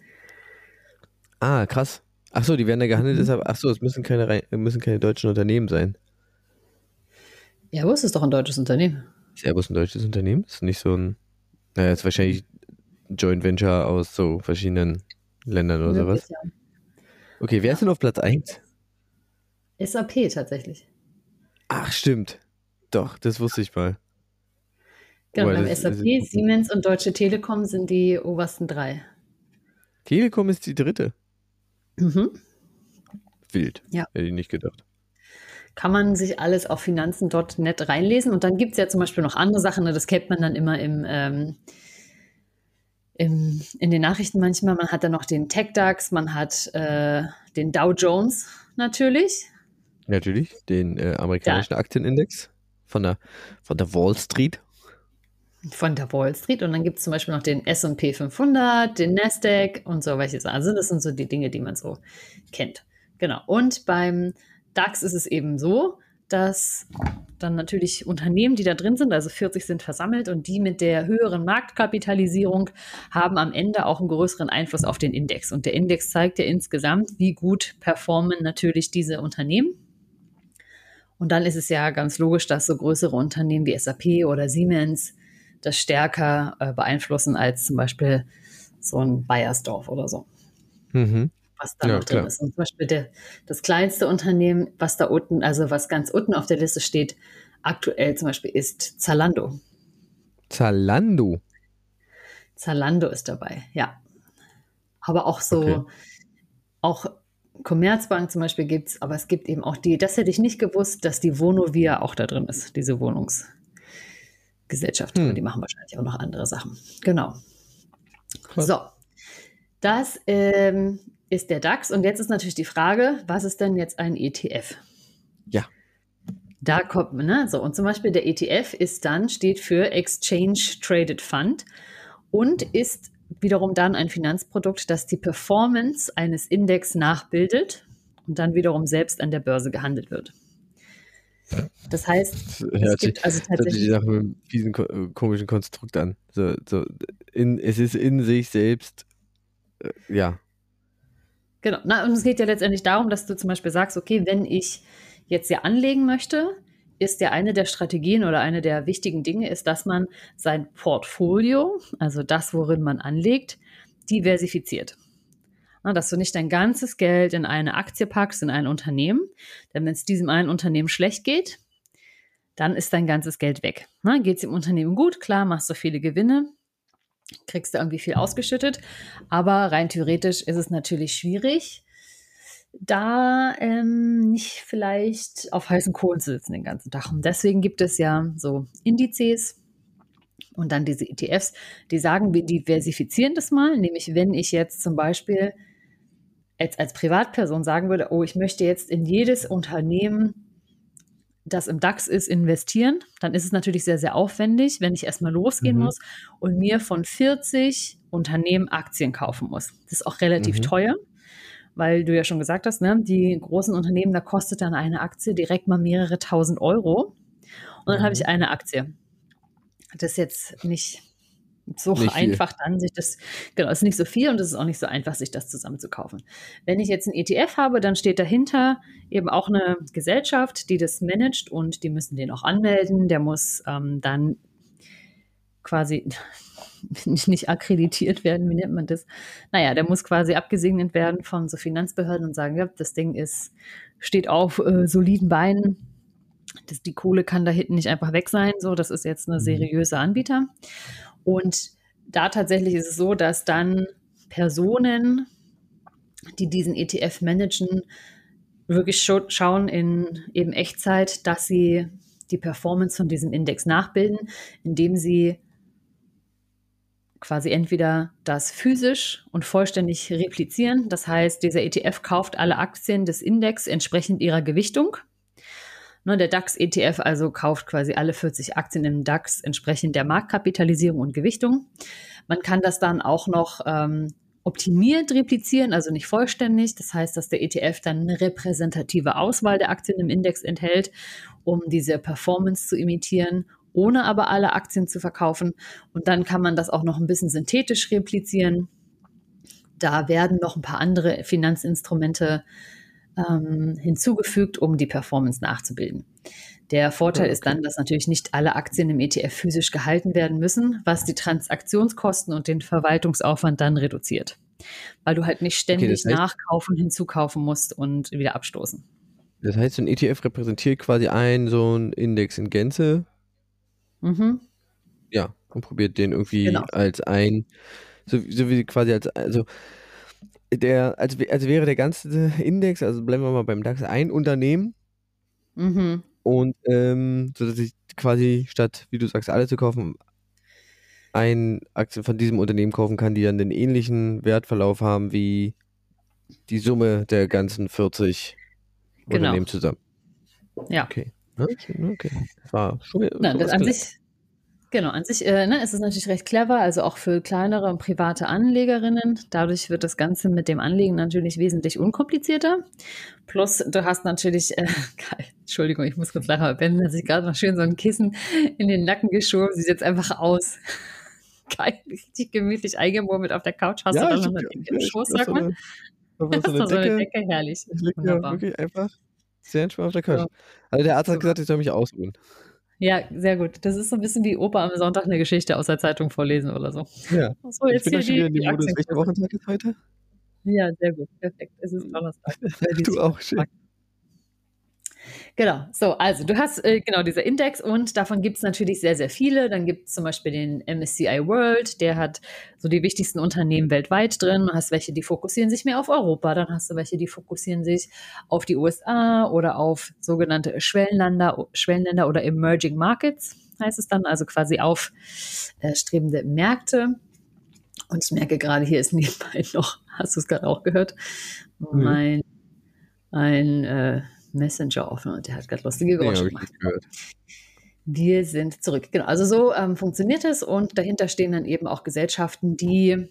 Ah, krass. Ach so, die werden da gehandelt, mhm. deshalb, ach so, es müssen keine, müssen keine deutschen Unternehmen sein. Airbus ist doch ein deutsches Unternehmen. Ist Airbus ein deutsches Unternehmen? Ist nicht so ein, naja, ist wahrscheinlich ein Joint Venture aus so verschiedenen Ländern oder sowas. Ja. Okay, wer ja. ist denn auf Platz eins? S A P tatsächlich. Ach, stimmt. Doch, das wusste ich mal. Genau, beim S A P, ist, Siemens und Deutsche Telekom sind die obersten drei. Telekom ist die dritte? Mhm. Wild. Ja. Hätte ich nicht gedacht. Kann man sich alles auf finanzen Punkt net reinlesen. Und dann gibt es ja zum Beispiel noch andere Sachen, das kennt man dann immer im, ähm, im, in den Nachrichten manchmal. Man hat dann noch den Tech-DAX, man hat äh, den Dow Jones natürlich. Natürlich, den äh, amerikanischen ja. Aktienindex von der, von der Wall Street. Von der Wall Street. Und dann gibt es zum Beispiel noch den S und P fünfhundert, den Nasdaq und so welche Sachen. Also das sind so die Dinge, die man so kennt. Genau. Und beim DAX ist es eben so, dass dann natürlich Unternehmen, die da drin sind, also vierzig sind versammelt und die mit der höheren Marktkapitalisierung haben am Ende auch einen größeren Einfluss auf den Index. Und der Index zeigt ja insgesamt, wie gut performen natürlich diese Unternehmen. Und dann ist es ja ganz logisch, dass so größere Unternehmen wie S A P oder Siemens das stärker äh, beeinflussen als zum Beispiel so ein Bayersdorf oder so. Mhm. Was da Ja, noch drin klar. ist. Und zum Beispiel der, das kleinste Unternehmen, was da unten, also was ganz unten auf der Liste steht, aktuell zum Beispiel ist Zalando. Zalando? Zalando ist dabei, ja. Aber auch so, Okay. auch Commerzbank zum Beispiel gibt es, aber es gibt eben auch die, das hätte ich nicht gewusst, dass die Vonovia auch da drin ist, diese Wohnungsgesellschaft. Hm. Aber die machen wahrscheinlich auch noch andere Sachen. Genau. Krass. So, das ähm, ist der DAX. Und jetzt ist natürlich die Frage, was ist denn jetzt ein E T F? Ja. Da kommt man, ne? So, und zum Beispiel der E T F ist dann, steht für Exchange Traded Fund und ist wiederum dann ein Finanzprodukt, das die Performance eines Index nachbildet und dann wiederum selbst an der Börse gehandelt wird. Das heißt, Das es hört sich, gibt also das hört sich tatsächlich nach einem fiesen, ko- äh, komischen Konstrukt an. So, so in, es ist in sich selbst, äh, ja. Genau. Na, und es geht ja letztendlich darum, dass du zum Beispiel sagst, okay, wenn ich jetzt ja anlegen möchte, ist ja eine der Strategien oder eine der wichtigen Dinge ist, dass man sein Portfolio, also das, worin man anlegt, diversifiziert. Na, dass du nicht dein ganzes Geld in eine Aktie packst, in ein Unternehmen, denn wenn es diesem einen Unternehmen schlecht geht, dann ist dein ganzes Geld weg. Geht es dem Unternehmen gut, klar, machst du viele Gewinne, kriegst du irgendwie viel ausgeschüttet, aber rein theoretisch ist es natürlich schwierig, da ähm, nicht vielleicht auf heißen Kohlen zu sitzen den ganzen Tag. Und deswegen gibt es ja so Indizes und dann diese E T Fs, die sagen, wir diversifizieren das mal, nämlich wenn ich jetzt zum Beispiel als, als Privatperson sagen würde, oh, ich möchte jetzt in jedes Unternehmen, das im DAX ist, investieren, dann ist es natürlich sehr, sehr aufwendig, wenn ich erstmal losgehen Mhm. muss und mir von vierzig Unternehmen Aktien kaufen muss. Das ist auch relativ Mhm. teuer, weil du ja schon gesagt hast, ne, die großen Unternehmen, da kostet dann eine Aktie direkt mal mehrere tausend Euro. Und dann Mhm. habe ich eine Aktie. Das ist jetzt nicht so Nicht viel. einfach dann, sich das, genau, ist nicht so viel und es ist auch nicht so einfach, sich das zusammenzukaufen. Wenn ich jetzt einen E T F habe, dann steht dahinter eben auch eine Gesellschaft, die das managt und die müssen den auch anmelden. Der muss ähm, dann quasi nicht akkreditiert werden, wie nennt man das? Naja, der muss quasi abgesegnet werden von so Finanzbehörden und sagen, ja, das Ding ist, steht auf äh, soliden Beinen. Das, die Kohle kann da hinten nicht einfach weg sein. So, das ist jetzt eine seriöse Anbieter. Und da tatsächlich ist es so, dass dann Personen, die diesen E T F managen, wirklich schauen in eben Echtzeit, dass sie die Performance von diesem Index nachbilden, indem sie quasi entweder das physisch und vollständig replizieren. Das heißt, dieser E T F kauft alle Aktien des Index entsprechend ihrer Gewichtung. Ne, der DAX-E T F also kauft quasi alle vierzig Aktien im DAX entsprechend der Marktkapitalisierung und Gewichtung. Man kann das dann auch noch ähm, optimiert replizieren, also nicht vollständig. Das heißt, dass der E T F dann eine repräsentative Auswahl der Aktien im Index enthält, um diese Performance zu imitieren, ohne aber alle Aktien zu verkaufen. Und dann kann man das auch noch ein bisschen synthetisch replizieren. Da werden noch ein paar andere Finanzinstrumente ähm, hinzugefügt, um die Performance nachzubilden. Der Vorteil Okay. ist dann, dass natürlich nicht alle Aktien im E T F physisch gehalten werden müssen, was die Transaktionskosten und den Verwaltungsaufwand dann reduziert. Weil du halt nicht ständig Okay, das heißt, nachkaufen, hinzukaufen musst und wieder abstoßen. das heißt, so ein E T F repräsentiert quasi einen so einen Index in Gänze. Mhm. Ja, und probiert den irgendwie Genau. als ein, so, so wie quasi als, also der, als, als wäre der ganze Index, also bleiben wir mal beim DAX, ein Unternehmen. Mhm. Und ähm, so dass ich quasi statt, wie du sagst, alle zu kaufen, ein Aktien von diesem Unternehmen kaufen kann, die dann den ähnlichen Wertverlauf haben wie die Summe der ganzen vierzig Genau. Unternehmen zusammen. Ja. Okay. Okay. Das war schon, Na, schon das was an gelernt. sich, Genau, an sich äh, ne, ist es natürlich recht clever, also auch für kleinere und private Anlegerinnen. Dadurch wird das Ganze mit dem Anlegen natürlich wesentlich unkomplizierter. Plus, du hast natürlich, äh, geil, Entschuldigung, ich muss kurz lachen, aber Ben hat sich gerade noch schön so ein Kissen in den Nacken geschoben, sieht jetzt einfach aus. Geil, richtig gemütlich eingemurmelt auf der Couch. Hast du Ja, da ich noch habe eine ja, Decke im ja, ich Schoß, habe sag so mal? eine, hab Hast so eine du so eine Decke. Decke? Herrlich. Ich liege ja Wunderbar. wirklich einfach sehr entspannt auf der Couch. Ja, Also der Arzt hat super. gesagt, ich soll mich ausruhen. Ja, sehr gut. Das ist so ein bisschen wie Opa am Sonntag eine Geschichte aus der Zeitung vorlesen oder so. Ja, So, ich jetzt bin hier auch schon wieder die, in dem die Modus. Welcher Aktienkurse. Wochentag ist heute? Ja, sehr gut. Perfekt. Es ist Donnerstag. Äh, Du Dienstag. auch, schön. Genau, so, also du hast äh, genau dieser Index und davon gibt es natürlich sehr, sehr viele. Dann gibt es zum Beispiel den M S C I World, der hat so die wichtigsten Unternehmen weltweit drin. Du hast welche, die fokussieren sich mehr auf Europa, dann hast du welche, die fokussieren sich auf die U S A oder auf sogenannte Schwellenländer, Schwellenländer oder Emerging Markets, heißt es dann, also quasi auf äh, strebende Märkte. Und ich merke gerade, hier ist nebenbei noch, hast du es gerade auch gehört, Nö. mein ein äh, Messenger offen und der hat gerade lustige Nee, Geräusche habe ich gemacht. nicht gehört. Wir sind zurück. Genau, also so ähm, funktioniert es und dahinter stehen dann eben auch Gesellschaften, die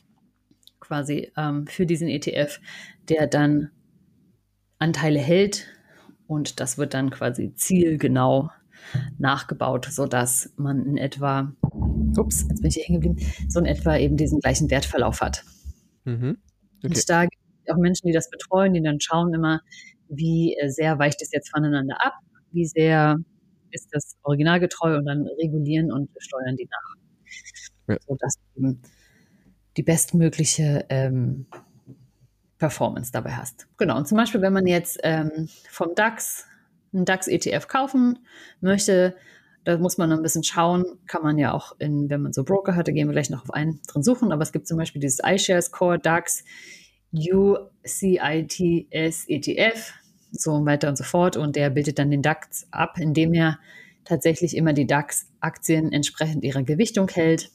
quasi ähm, für diesen E T F, der dann Anteile hält und das wird dann quasi zielgenau nachgebaut, sodass man in etwa, ups, jetzt bin ich hier hängen geblieben, so in etwa eben diesen gleichen Wertverlauf hat. Mhm. Okay. Und da gibt es auch Menschen, die das betreuen, die dann schauen immer, wie äh, sehr weicht es jetzt voneinander ab, wie sehr ist das originalgetreu und dann regulieren und steuern die nach, Ja. sodass du eben die bestmögliche ähm, Performance dabei hast. Genau, und zum Beispiel, wenn man jetzt ähm, vom DAX einen DAX-E T F kaufen möchte, da muss man ein bisschen schauen, kann man ja auch, in, wenn man so Broker hat, da gehen wir gleich noch auf einen drin suchen, aber es gibt zum Beispiel dieses iShares Core DAX U C I T S E T F, so weiter und so fort, und der bildet dann den DAX ab, indem er tatsächlich immer die DAX-Aktien entsprechend ihrer Gewichtung hält.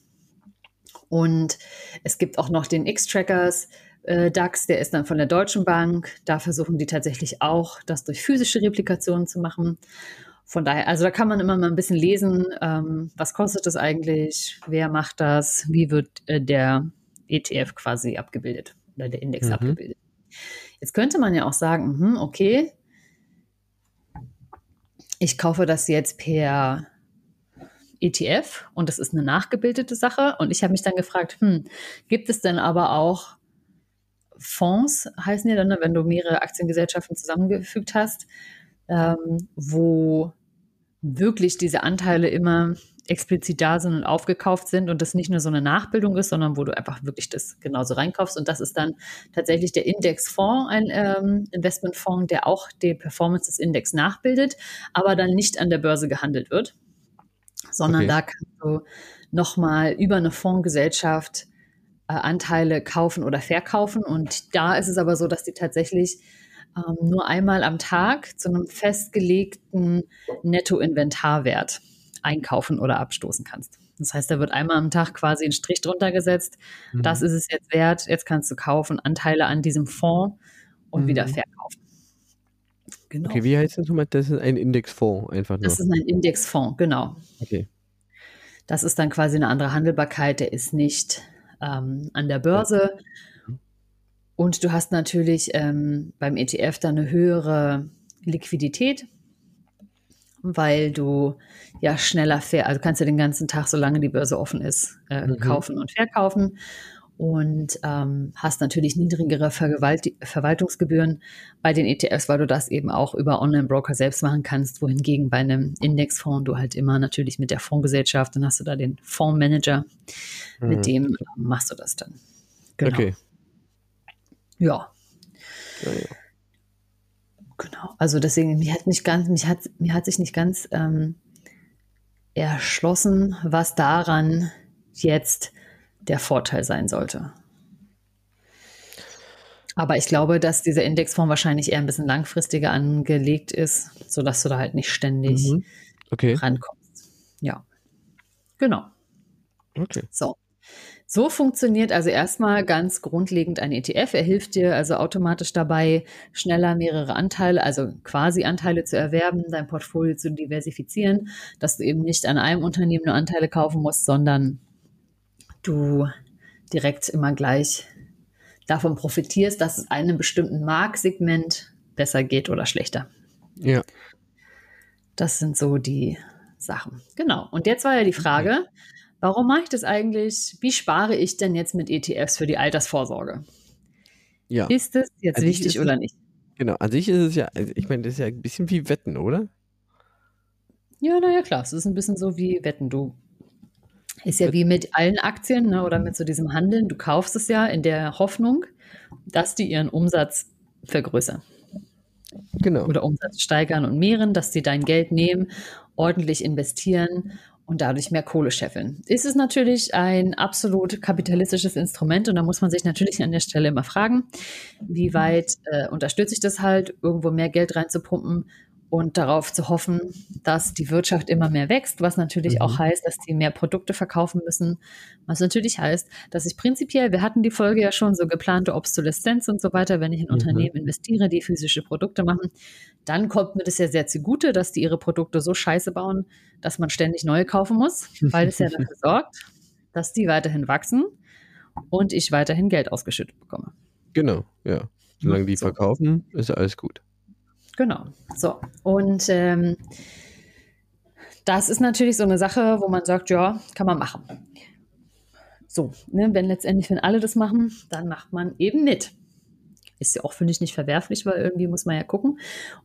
Und es gibt auch noch den X-Trackers äh, DAX, der ist dann von der Deutschen Bank. Da versuchen die tatsächlich auch, das durch physische Replikationen zu machen. Von daher, also da kann man immer mal ein bisschen lesen, ähm, was kostet das eigentlich, wer macht das, wie wird äh, der E T F quasi abgebildet oder der Index Mhm. abgebildet. Jetzt könnte man ja auch sagen, hm, okay, ich kaufe das jetzt per E T F und das ist eine nachgebildete Sache. Und ich habe mich dann gefragt, hm, gibt es denn aber auch Fonds, heißen die dann, ne, wenn du mehrere Aktiengesellschaften zusammengefügt hast, ähm, wo wirklich diese Anteile immer explizit da sind und aufgekauft sind und das nicht nur so eine Nachbildung ist, sondern wo du einfach wirklich das genauso reinkaufst. Und das ist dann tatsächlich der Indexfonds, ein ähm, Investmentfonds, der auch die Performance des Index nachbildet, aber dann nicht an der Börse gehandelt wird, sondern Okay. da kannst du nochmal über eine Fondsgesellschaft äh, Anteile kaufen oder verkaufen. Und da ist es aber so, dass die tatsächlich ähm, nur einmal am Tag zu einem festgelegten Nettoinventarwert einkaufen oder abstoßen kannst. Das heißt, da wird einmal am Tag quasi ein Strich drunter gesetzt. Mhm. Das ist es jetzt wert. Jetzt kannst du kaufen Anteile an diesem Fonds und Mhm. wieder verkaufen. Genau. Okay, wie heißt das nochmal? Das ist ein Indexfonds, einfach nur. Das ist ein Indexfonds, genau. Okay. Das ist dann quasi eine andere Handelbarkeit. Der ist nicht ähm, an der Börse. Ja. Und du hast natürlich ähm, beim E T F dann eine höhere Liquidität, weil du ja schneller, fair, also kannst du den ganzen Tag, solange die Börse offen ist, äh, Mhm. kaufen und verkaufen. Und ähm, hast natürlich niedrigere Vergewalt- Verwaltungsgebühren bei den E T Fs, weil du das eben auch über Online-Broker selbst machen kannst, wohingegen bei einem Indexfonds du halt immer natürlich mit der Fondsgesellschaft, dann hast du da den Fondsmanager, Mhm. mit dem machst du das dann. Genau. Okay. Ja, Ja, ja. genau. Also deswegen, mir hat nicht ganz, mich hat, mir hat sich nicht ganz ähm, erschlossen, was daran jetzt der Vorteil sein sollte. Aber ich glaube, dass dieser Indexfonds wahrscheinlich eher ein bisschen langfristiger angelegt ist, sodass du da halt nicht ständig Mhm. Okay. rankommst. Ja, genau. Okay. So. So funktioniert also erstmal ganz grundlegend ein E T F. Er hilft dir also automatisch dabei, schneller mehrere Anteile, also quasi Anteile zu erwerben, dein Portfolio zu diversifizieren, dass du eben nicht an einem Unternehmen nur Anteile kaufen musst, sondern du direkt immer gleich davon profitierst, dass es einem bestimmten Marktsegment besser geht oder schlechter. Ja. Das sind so die Sachen. Genau. Und jetzt war ja die Frage, warum mache ich das eigentlich? Wie spare ich denn jetzt mit E T Fs für die Altersvorsorge? Ja. Ist das jetzt An sich wichtig ist oder es, nicht? genau, an sich ist es ja, also ich meine, das ist ja ein bisschen wie Wetten, oder? Ja, naja, klar. Es ist ein bisschen so wie Wetten. Du ist ja wie mit allen Aktien, ne, oder mit so diesem Handeln. Du kaufst es ja in der Hoffnung, dass die ihren Umsatz vergrößern. Genau. Oder Umsatz steigern und mehren, dass sie dein Geld nehmen, ordentlich investieren und dadurch mehr Kohle scheffeln. Ist es natürlich ein absolut kapitalistisches Instrument und da muss man sich natürlich an der Stelle immer fragen, wie weit äh, unterstütze ich das halt, irgendwo mehr Geld reinzupumpen und darauf zu hoffen, dass die Wirtschaft immer mehr wächst, was natürlich Mhm. auch heißt, dass die mehr Produkte verkaufen müssen, was natürlich heißt, dass ich prinzipiell, wir hatten die Folge ja schon, so geplante Obsoleszenz und so weiter, wenn ich in Mhm. Unternehmen investiere, die physische Produkte machen, dann kommt mir das ja sehr zugute, dass die ihre Produkte so scheiße bauen, dass man ständig neue kaufen muss, weil es ja dafür sorgt, dass die weiterhin wachsen und ich weiterhin Geld ausgeschüttet bekomme. Genau, ja. Solange die So. verkaufen, ist alles gut. Genau. So. Und ähm, das ist natürlich so eine Sache, wo man sagt, ja, kann man machen. So, ne, wenn letztendlich, wenn alle das machen, dann macht man eben mit. Ist ja auch, finde ich, nicht verwerflich, weil irgendwie muss man ja gucken,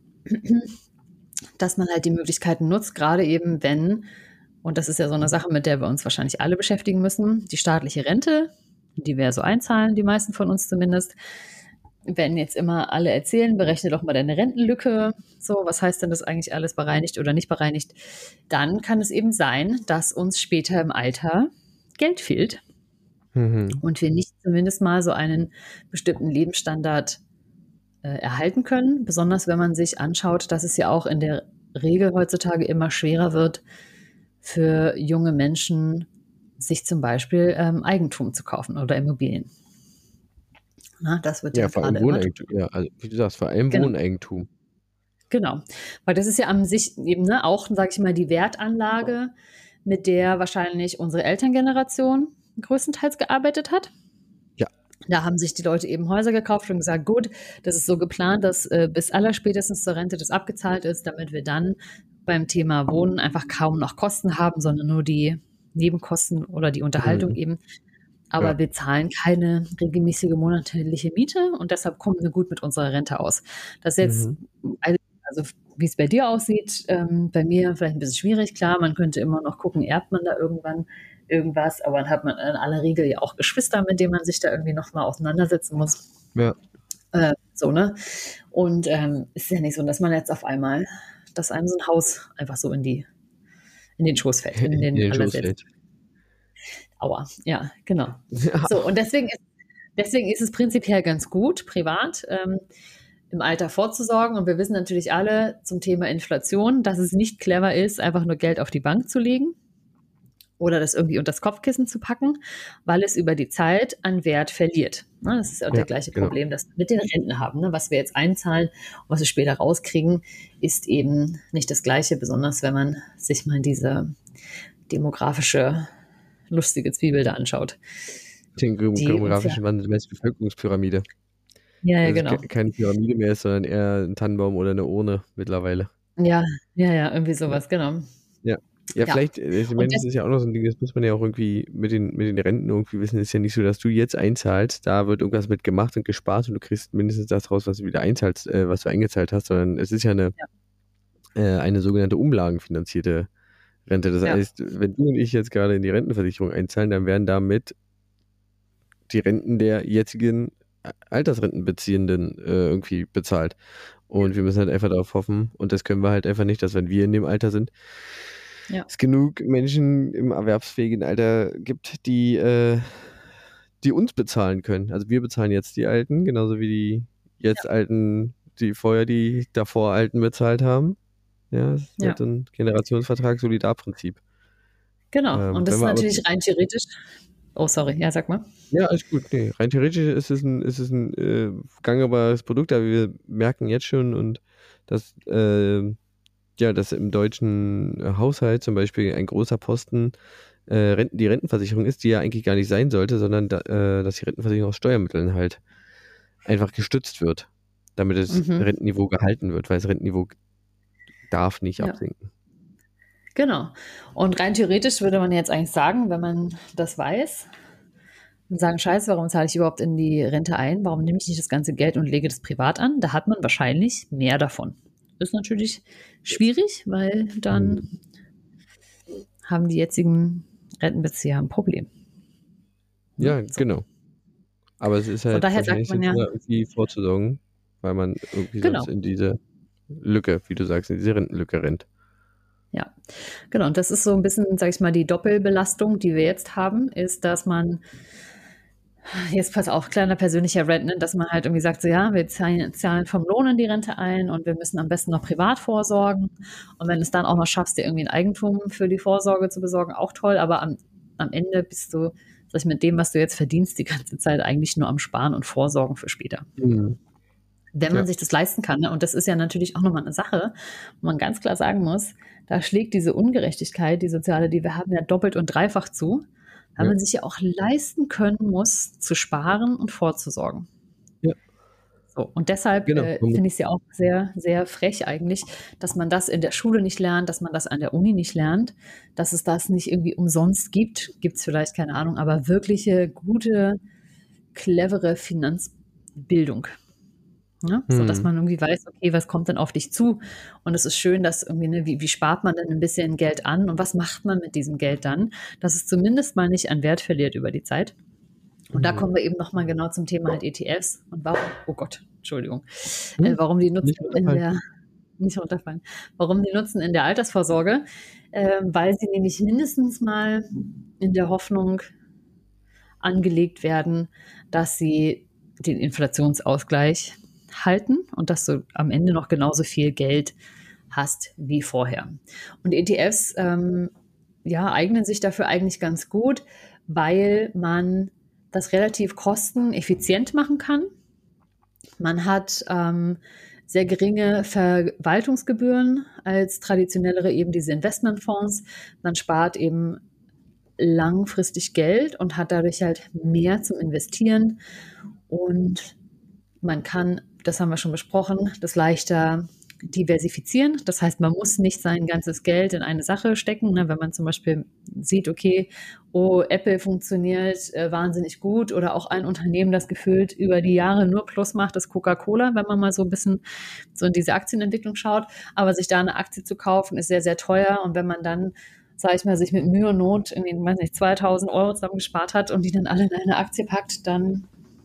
dass man halt die Möglichkeiten nutzt, gerade eben wenn, und das ist ja so eine Sache, mit der wir uns wahrscheinlich alle beschäftigen müssen, die staatliche Rente, die wir so einzahlen, die meisten von uns zumindest, wenn jetzt immer alle erzählen, berechne doch mal deine Rentenlücke, so, was heißt denn das eigentlich alles bereinigt oder nicht bereinigt, dann kann es eben sein, dass uns später im Alter Geld fehlt Mhm. und wir nicht zumindest mal so einen bestimmten Lebensstandard äh, erhalten können, besonders wenn man sich anschaut, dass es ja auch in der Regel heutzutage immer schwerer wird, für junge Menschen sich zum Beispiel ähm, Eigentum zu kaufen oder Immobilien. Na, das wird ja, Ja, vor allem gerade immer Wohneigentum. Ja, also wie du sagst, vor allem Genau. Wohneigentum. Genau, weil das ist ja an sich eben ne, auch, sage ich mal, die Wertanlage, mit der wahrscheinlich unsere Elterngeneration größtenteils gearbeitet hat. Ja. Da haben sich die Leute eben Häuser gekauft und gesagt, gut, das ist so geplant, dass äh, bis allerspätestens zur Rente das abgezahlt ist, damit wir dann beim Thema Wohnen einfach kaum noch Kosten haben, sondern nur die Nebenkosten oder die Unterhaltung Mhm. eben. Aber Ja. wir zahlen keine regelmäßige monatliche Miete und deshalb kommen wir gut mit unserer Rente aus. Das ist jetzt, Mhm. also wie es bei dir aussieht, ähm, bei mir vielleicht ein bisschen schwierig. Klar, man könnte immer noch gucken, erbt man da irgendwann irgendwas, aber dann hat man in aller Regel ja auch Geschwister, mit denen man sich da irgendwie nochmal auseinandersetzen muss. Ja. Äh, so, ne? Und ähm, ist ja nicht so, dass man jetzt auf einmal, dass einem so ein Haus einfach so in die, in den Schoß fällt, in den, In den Schoß allerletzten. fällt. Aua, ja, genau. Ja. So, und deswegen ist, deswegen ist es prinzipiell ganz gut, privat ähm, im Alter vorzusorgen. Und wir wissen natürlich alle zum Thema Inflation, dass es nicht clever ist, einfach nur Geld auf die Bank zu legen oder das irgendwie unter das Kopfkissen zu packen, weil es über die Zeit an Wert verliert. Ne, das ist ja auch Ja, das gleiche genau. Problem, das wir mit den Renten haben. Ne? Was wir jetzt einzahlen und was wir später rauskriegen, ist eben nicht das Gleiche, besonders wenn man sich mal diese demografische lustige Zwiebel da anschaut. Den Die uns demografischen ja, Wandel, du meinst Bevölkerungspyramide. ja, ja, Also genau. ke- keine Pyramide mehr ist, sondern eher ein Tannenbaum oder eine Urne mittlerweile. Ja, ja, ja, irgendwie sowas, genau. Ja. Ja, Ja. vielleicht, äh, ich Und meine, das, das ist ja auch noch so ein Ding, das muss man ja auch irgendwie mit den, mit den Renten irgendwie wissen. Es ist ja nicht so, dass du jetzt einzahlst, da wird irgendwas mit gemacht und gespart und du kriegst mindestens das raus, was du wieder einzahlst, äh, was du eingezahlt hast, sondern es ist ja eine, äh, eine sogenannte umlagenfinanzierte Rente. Das Ja. heißt, wenn du und ich jetzt gerade in die Rentenversicherung einzahlen, dann werden damit die Renten der jetzigen Altersrentenbeziehenden äh, irgendwie bezahlt. Und wir müssen halt einfach darauf hoffen, und das können wir halt einfach nicht, dass wenn wir in dem Alter sind, Ja. es genug Menschen im erwerbsfähigen Alter gibt, die, äh, die uns bezahlen können. Also wir bezahlen jetzt die Alten, genauso wie die jetzt Alten, die vorher die davor Alten bezahlt haben. Ja, das ist Ja. halt ein Generationsvertrag, Solidarprinzip. Genau. Ähm, Und das wenn ist wir aber- natürlich rein theoretisch, Oh, sorry, ja, sag mal. Ja, alles gut. Nee, rein theoretisch ist es ein, ist es ein äh, gangbares Produkt, aber wir merken jetzt schon und dass, äh, ja, dass im deutschen Haushalt zum Beispiel ein großer Posten äh, Renten, die Rentenversicherung ist, die ja eigentlich gar nicht sein sollte, sondern da, äh, dass die Rentenversicherung aus Steuermitteln halt einfach gestützt wird, damit das Mhm. Rentenniveau gehalten wird, weil das Rentenniveau darf nicht Ja. absinken. Genau. Und rein theoretisch würde man jetzt eigentlich sagen, wenn man das weiß, und sagen, scheiße, warum zahle ich überhaupt in die Rente ein? Warum nehme ich nicht das ganze Geld und lege das privat an? Da hat man wahrscheinlich mehr davon. Ist natürlich schwierig, weil dann Mhm. haben die jetzigen Rentenbezieher ein Problem. Ne? Ja, So. genau. Aber es ist Von halt daher sagt wahrscheinlich man ja, sinnvoller, irgendwie vorzusorgen, weil man irgendwie sonst genau, in diese Lücke, wie du sagst, in diese Rentenlücke rennt. ja, genau. Und das ist so ein bisschen, sag ich mal, die Doppelbelastung, die wir jetzt haben, ist, dass man, jetzt pass auf, kleiner persönlicher Rant, ne, dass man halt irgendwie sagt, so ja, wir zahlen, zahlen vom Lohn in die Rente ein und wir müssen am besten noch privat vorsorgen. Und wenn du es dann auch noch schaffst, dir irgendwie ein Eigentum für die Vorsorge zu besorgen, auch toll. Aber am, am Ende bist du, sag ich, mit dem, was du jetzt verdienst, die ganze Zeit eigentlich nur am Sparen und Vorsorgen für später. Mhm. Wenn man Ja. sich das leisten kann. Ne? Und das ist ja natürlich auch nochmal eine Sache, wo man ganz klar sagen muss, da schlägt diese Ungerechtigkeit, die soziale, die wir haben, ja doppelt und dreifach zu, weil Ja. man sich ja auch leisten können muss, zu sparen und vorzusorgen. Ja. So, und deshalb Genau. äh, Man muss, finde ich es ja auch sehr, sehr frech eigentlich, dass man das in der Schule nicht lernt, dass man das an der Uni nicht lernt, dass es das nicht irgendwie umsonst gibt. Gibt es vielleicht, keine Ahnung, aber wirkliche, gute, clevere Finanzbildung. Ja, so dass hm. man irgendwie weiß, okay, was kommt denn auf dich zu? Und es ist schön, dass irgendwie, ne, wie, wie spart man denn ein bisschen Geld an und was macht man mit diesem Geld dann, dass es zumindest mal nicht an Wert verliert über die Zeit. Und da Mhm. kommen wir eben nochmal genau zum Thema halt E T Fs und warum, oh Gott, Entschuldigung, äh, Hm. warum die nutzen Nicht in runterfallen. der, nicht runterfallen, warum die nutzen in der Altersvorsorge, äh, weil sie nämlich mindestens mal in der Hoffnung angelegt werden, dass sie den Inflationsausgleich halten und dass du am Ende noch genauso viel Geld hast wie vorher. Und E T Fs ähm, ja, eignen sich dafür eigentlich ganz gut, weil man das relativ kosteneffizient machen kann. Man hat ähm, sehr geringe Verwaltungsgebühren als traditionellere eben diese Investmentfonds. Man spart eben langfristig Geld und hat dadurch halt mehr zum Investieren. Und man kann, das haben wir schon besprochen, das leichter diversifizieren. Das heißt, man muss nicht sein ganzes Geld in eine Sache stecken. Ne? Wenn man zum Beispiel sieht, okay, oh, Apple funktioniert äh, wahnsinnig gut oder auch ein Unternehmen, das gefühlt über die Jahre nur Plus macht, ist Coca-Cola, wenn man mal so ein bisschen so in diese Aktienentwicklung schaut. Aber sich da eine Aktie zu kaufen, ist sehr, sehr teuer. Und wenn man dann, sage ich mal, sich mit Mühe und Not irgendwie, weiß nicht, zweitausend Euro zusammengespart hat und die dann alle in eine Aktie packt, dann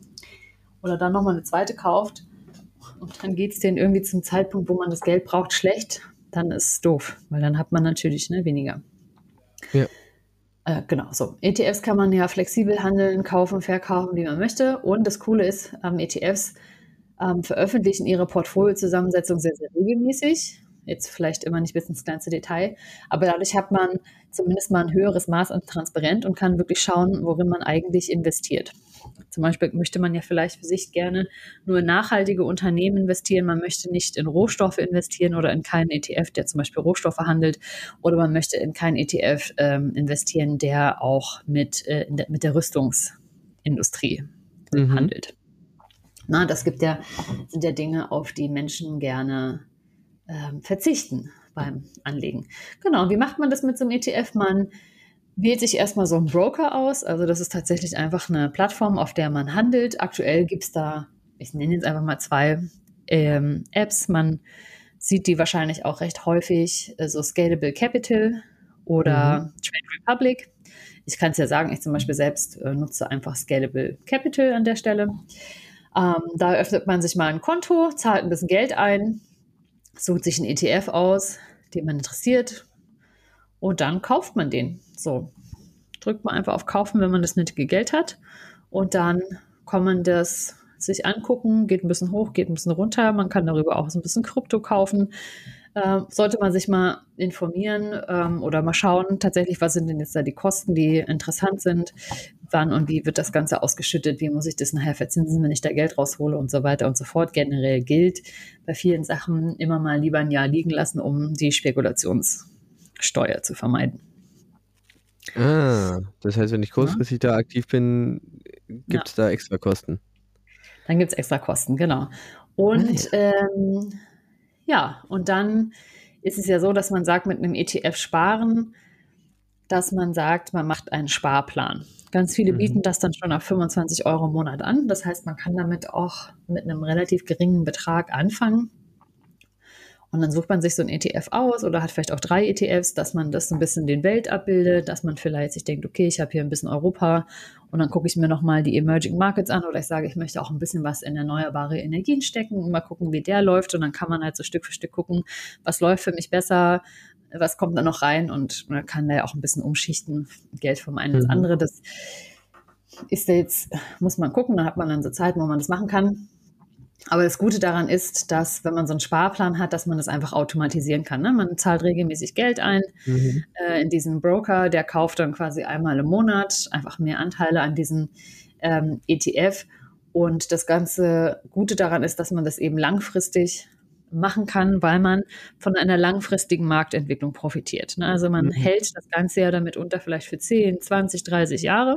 oder dann nochmal eine zweite kauft, und dann geht es denen irgendwie zum Zeitpunkt, wo man das Geld braucht, schlecht, dann ist es doof, weil dann hat man natürlich ne, weniger. Ja. Äh, genau, so. E T Fs kann man ja flexibel handeln, kaufen, verkaufen, wie man möchte. Und das Coole ist, ähm, E T Fs ähm, veröffentlichen ihre Portfoliozusammensetzung sehr, sehr regelmäßig. Jetzt vielleicht immer nicht bis ins kleinste Detail, aber dadurch hat man zumindest mal ein höheres Maß an Transparenz und kann wirklich schauen, worin man eigentlich investiert. Zum Beispiel möchte man ja vielleicht für sich gerne nur in nachhaltige Unternehmen investieren. Man möchte nicht in Rohstoffe investieren oder in keinen E T F, der zum Beispiel Rohstoffe handelt. Oder man möchte in keinen E T F ähm, investieren, der auch mit, äh, der, mit der Rüstungsindustrie Mhm. handelt. Na, das gibt ja, sind ja Dinge, auf die Menschen gerne ähm, verzichten beim Anlegen. Genau, und wie macht man das mit so einem E T F? Man wählt sich erstmal so einen Broker aus. Also das ist tatsächlich einfach eine Plattform, auf der man handelt. Aktuell gibt es da, ich nenne jetzt einfach mal zwei ähm, Apps. Man sieht die wahrscheinlich auch recht häufig, so Scalable Capital oder Mhm. Trade Republic. Ich kann es ja sagen, ich zum Beispiel selbst äh, nutze einfach Scalable Capital an der Stelle. Ähm, da öffnet man sich mal ein Konto, zahlt ein bisschen Geld ein, sucht sich einen E T F aus, den man interessiert, und dann kauft man den. So, drückt man einfach auf Kaufen, wenn man das nötige Geld hat. Und dann kann man das sich angucken, geht ein bisschen hoch, geht ein bisschen runter. Man kann darüber auch so ein bisschen Krypto kaufen. äh, sollte man sich mal informieren ähm, oder mal schauen, tatsächlich, was sind denn jetzt da die Kosten, die interessant sind, wann und wie wird das Ganze ausgeschüttet, wie muss ich das nachher verzinsen, wenn ich da Geld raushole und so weiter und so fort. Generell gilt bei vielen Sachen immer mal lieber ein Jahr liegen lassen, um die Spekulationssteuer zu vermeiden. Ah, das heißt, wenn ich kurzfristig ja. da aktiv bin, gibt es ja. da extra Kosten? Dann gibt es extra Kosten, genau. Und ah, ja. Ähm, ja, und dann ist es ja so, dass man sagt, mit einem E T F sparen, dass man sagt, man macht einen Sparplan. Ganz viele mhm. bieten das dann schon auf fünfundzwanzig Euro im Monat an. Das heißt, man kann damit auch mit einem relativ geringen Betrag anfangen. Und dann sucht man sich so ein E T F aus oder hat vielleicht auch drei E T Fs, dass man das so ein bisschen den Welt abbildet, dass man vielleicht sich denkt, okay, ich habe hier ein bisschen Europa und dann gucke ich mir nochmal die Emerging Markets an oder ich sage, ich möchte auch ein bisschen was in erneuerbare Energien stecken und mal gucken, wie der läuft und dann kann man halt so Stück für Stück gucken, was läuft für mich besser, was kommt da noch rein und man kann da ja auch ein bisschen umschichten, Geld vom einen ins andere. Das ist ja jetzt, muss man gucken, dann hat man dann so Zeiten, wo man das machen kann. Aber das Gute daran ist, dass wenn man so einen Sparplan hat, dass man das einfach automatisieren kann. Ne? Man zahlt regelmäßig Geld ein mhm. äh, in diesen Broker, der kauft dann quasi einmal im Monat einfach mehr Anteile an diesen ähm, E T F. Und das ganze Gute daran ist, dass man das eben langfristig machen kann, weil man von einer langfristigen Marktentwicklung profitiert. Ne? Also man mhm. hält das Ganze ja damit unter vielleicht für zehn, zwanzig, dreißig Jahre.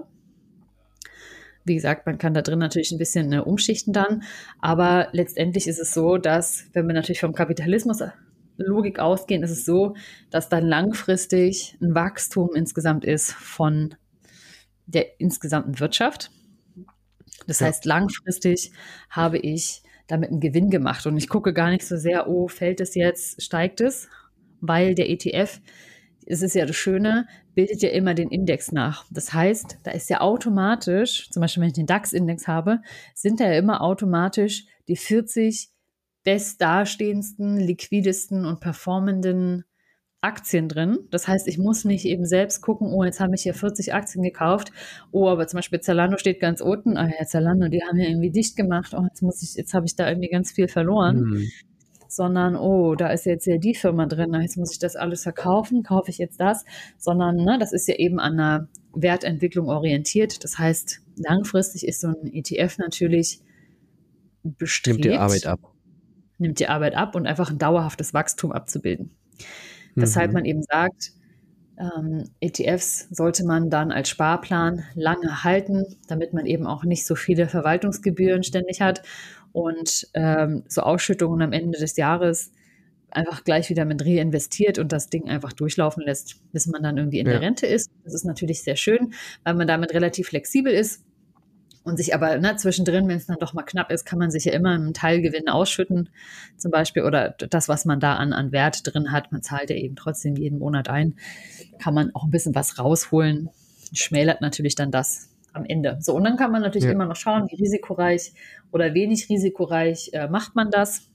Wie gesagt, man kann da drin natürlich ein bisschen äh, umschichten dann, aber letztendlich ist es so, dass, wenn wir natürlich vom Kapitalismus-Logik ausgehen, ist es so, dass dann langfristig ein Wachstum insgesamt ist von der insgesamten Wirtschaft. Das ja. heißt, langfristig habe ich damit einen Gewinn gemacht und ich gucke gar nicht so sehr, oh, fällt es jetzt, steigt es, weil der E T F, es ist ja das Schöne, bildet ja immer den Index nach. Das heißt, da ist ja automatisch, zum Beispiel wenn ich den DAX-Index habe, sind da ja immer automatisch die vierzig bestdastehendsten, liquidesten und performenden Aktien drin. Das heißt, ich muss nicht eben selbst gucken, oh, jetzt habe ich hier vierzig Aktien gekauft, oh, aber zum Beispiel Zalando steht ganz unten, ah ja, Zalando, die haben ja irgendwie dicht gemacht, oh, jetzt muss ich, jetzt habe ich da irgendwie ganz viel verloren. Mhm. Sondern, oh, da ist jetzt ja die Firma drin, jetzt muss ich das alles verkaufen, kaufe ich jetzt das, sondern ne, das ist ja eben an einer Wertentwicklung orientiert. Das heißt, langfristig ist so ein E T F natürlich bestrebt. Nimmt die Arbeit ab. Nimmt die Arbeit ab und einfach ein dauerhaftes Wachstum abzubilden. Mhm. Weshalb man eben sagt, ähm, E T Fs sollte man dann als Sparplan lange halten, damit man eben auch nicht so viele Verwaltungsgebühren ständig hat und ähm, so Ausschüttungen am Ende des Jahres einfach gleich wieder mit reinvestiert und das Ding einfach durchlaufen lässt, bis man dann irgendwie in ja. der Rente ist. Das ist natürlich sehr schön, weil man damit relativ flexibel ist und sich aber ne, zwischendrin, wenn es dann doch mal knapp ist, kann man sich ja immer einen Teilgewinn ausschütten zum Beispiel oder das, was man da an, an Wert drin hat, man zahlt ja eben trotzdem jeden Monat ein, kann man auch ein bisschen was rausholen, schmälert natürlich dann das am Ende. So, und dann kann man natürlich ja. immer noch schauen, wie risikoreich oder wenig risikoreich äh, macht man das.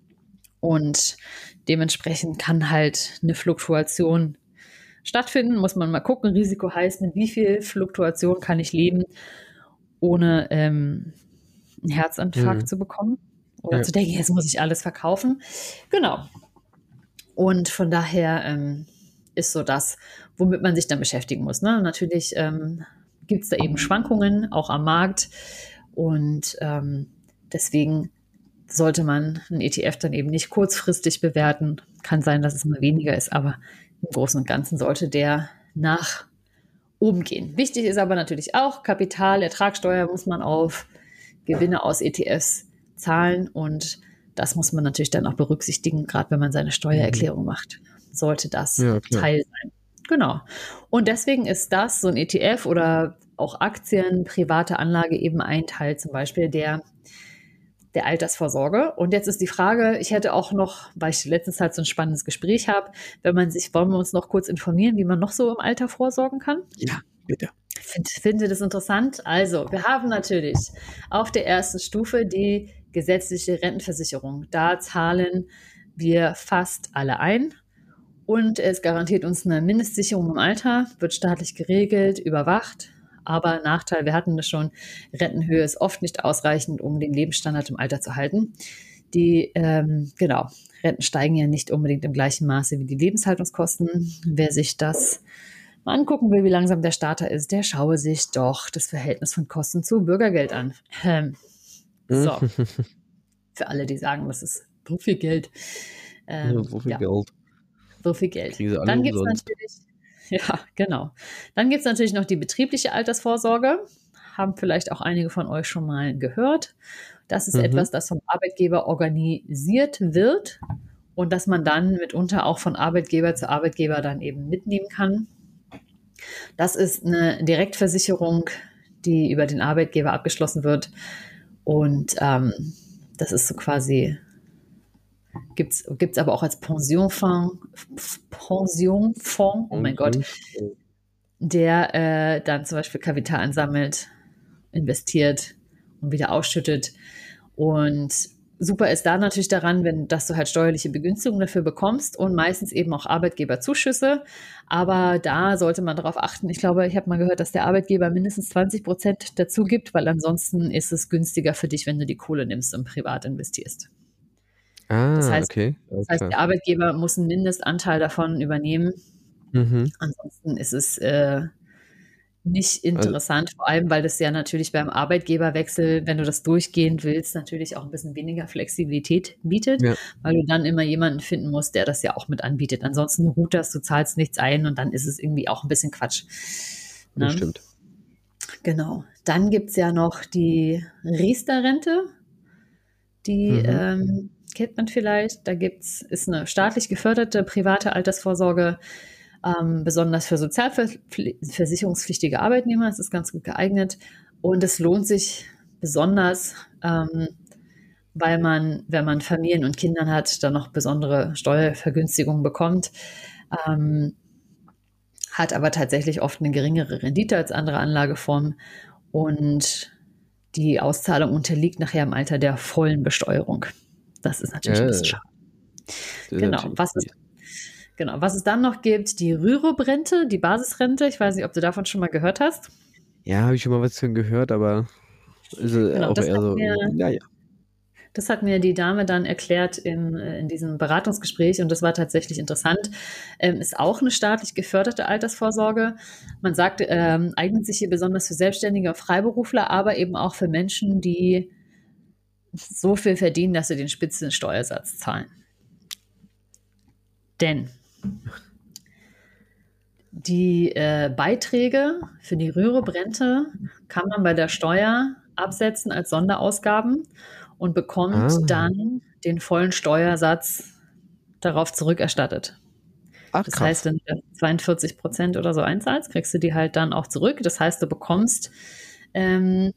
Und dementsprechend kann halt eine Fluktuation stattfinden. Muss man mal gucken. Risiko heißt, mit wie viel Fluktuation kann ich leben, ohne ähm, einen Herzinfarkt mhm. zu bekommen. Oder ja. zu denken, jetzt muss ich alles verkaufen. Genau. Und von daher ähm, ist so das, womit man sich dann beschäftigen muss. Ne? Natürlich ähm, gibt es da eben Schwankungen, auch am Markt. Und ähm, deswegen sollte man einen E T F dann eben nicht kurzfristig bewerten. Kann sein, dass es mal weniger ist, aber im Großen und Ganzen sollte der nach oben gehen. Wichtig ist aber natürlich auch, Kapitalertragssteuer muss man auf Gewinne aus E T Fs zahlen und das muss man natürlich dann auch berücksichtigen, gerade wenn man seine Steuererklärung macht. Sollte das ja, Teil sein. Genau. Und deswegen ist das so ein E T F oder auch Aktien, private Anlage eben ein Teil zum Beispiel der, der Altersvorsorge. Und jetzt ist die Frage, ich hätte auch noch, weil ich letztens halt so ein spannendes Gespräch habe, wenn man sich, wollen wir uns noch kurz informieren, wie man noch so im Alter vorsorgen kann? Ja, bitte. Ich find, finde das interessant. Also, wir haben natürlich auf der ersten Stufe die gesetzliche Rentenversicherung. Da zahlen wir fast alle ein. Und es garantiert uns eine Mindestsicherung im Alter, wird staatlich geregelt, überwacht. Aber Nachteil, wir hatten das schon, Rentenhöhe ist oft nicht ausreichend, um den Lebensstandard im Alter zu halten. Die, ähm, genau, Renten steigen ja nicht unbedingt im gleichen Maße wie die Lebenshaltungskosten. Wer sich das mal angucken will, wie langsam der Starter ist, der schaue sich doch das Verhältnis von Kosten zu Bürgergeld an. Ähm, so, für alle, die sagen, das ist so viel Geld. Ähm, ja, so viel ja, Geld. so viel Geld. Kriegen sie alle Dann gibt es umsonst. natürlich, ja, genau. Dann gibt es natürlich noch die betriebliche Altersvorsorge. Haben vielleicht auch einige von euch schon mal gehört. Das ist Mhm. etwas, das vom Arbeitgeber organisiert wird und das man dann mitunter auch von Arbeitgeber zu Arbeitgeber dann eben mitnehmen kann. Das ist eine Direktversicherung, die über den Arbeitgeber abgeschlossen wird. Und ähm, das ist so quasi, gibt es aber auch als Pensionfonds, Pensionfonds, oh mein Gott, der äh, dann zum Beispiel Kapital ansammelt, investiert und wieder ausschüttet. Und super ist da natürlich daran, wenn, dass du halt steuerliche Begünstigungen dafür bekommst und meistens eben auch Arbeitgeberzuschüsse. Aber da sollte man darauf achten. Ich glaube, ich habe mal gehört, dass der Arbeitgeber mindestens zwanzig Prozent dazu gibt, weil ansonsten ist es günstiger für dich, wenn du die Kohle nimmst und privat investierst. Ah, Das heißt, okay. das heißt, der Arbeitgeber muss einen Mindestanteil davon übernehmen. Mhm. Ansonsten ist es äh, nicht interessant, also, vor allem, weil das ja natürlich beim Arbeitgeberwechsel, wenn du das durchgehend willst, natürlich auch ein bisschen weniger Flexibilität bietet, ja. Weil du dann immer jemanden finden musst, der das ja auch mit anbietet. Ansonsten ruht das, du zahlst nichts ein und dann ist es irgendwie auch ein bisschen Quatsch. Ne? Das stimmt. Genau. Dann gibt es ja noch die Riester-Rente, die mhm. ähm, kennt man vielleicht. Da gibt's, ist eine staatlich geförderte private Altersvorsorge, Ähm, besonders für sozialversicherungspflichtige Arbeitnehmer. Es ist ganz gut geeignet und es lohnt sich besonders, ähm, weil man, wenn man Familien und Kindern hat, dann noch besondere Steuervergünstigungen bekommt, ähm, hat aber tatsächlich oft eine geringere Rendite als andere Anlageformen und die Auszahlung unterliegt nachher im Alter der vollen Besteuerung. Das ist natürlich äh, ein bisschen schade. Genau, was ist Genau, was es dann noch gibt, die Rürup-Rente, die Basisrente. Ich weiß nicht, ob du davon schon mal gehört hast. Ja, habe ich schon mal was von gehört, aber ist genau, auch eher so, mir, ja, ja. Das hat mir die Dame dann erklärt in, in diesem Beratungsgespräch und das war tatsächlich interessant. Ähm, ist auch eine staatlich geförderte Altersvorsorge. Man sagt, ähm, eignet sich hier besonders für Selbstständige und Freiberufler, aber eben auch für Menschen, die so viel verdienen, dass sie den Spitzensteuersatz zahlen. Denn die äh, Beiträge für die Rürup-Rente kann man bei der Steuer absetzen als Sonderausgaben und bekommt ah. dann den vollen Steuersatz darauf zurückerstattet. Ach, das krass. Heißt, wenn du zweiundvierzig Prozent oder so einzahlst, kriegst du die halt dann auch zurück. Das heißt, du bekommst ähm,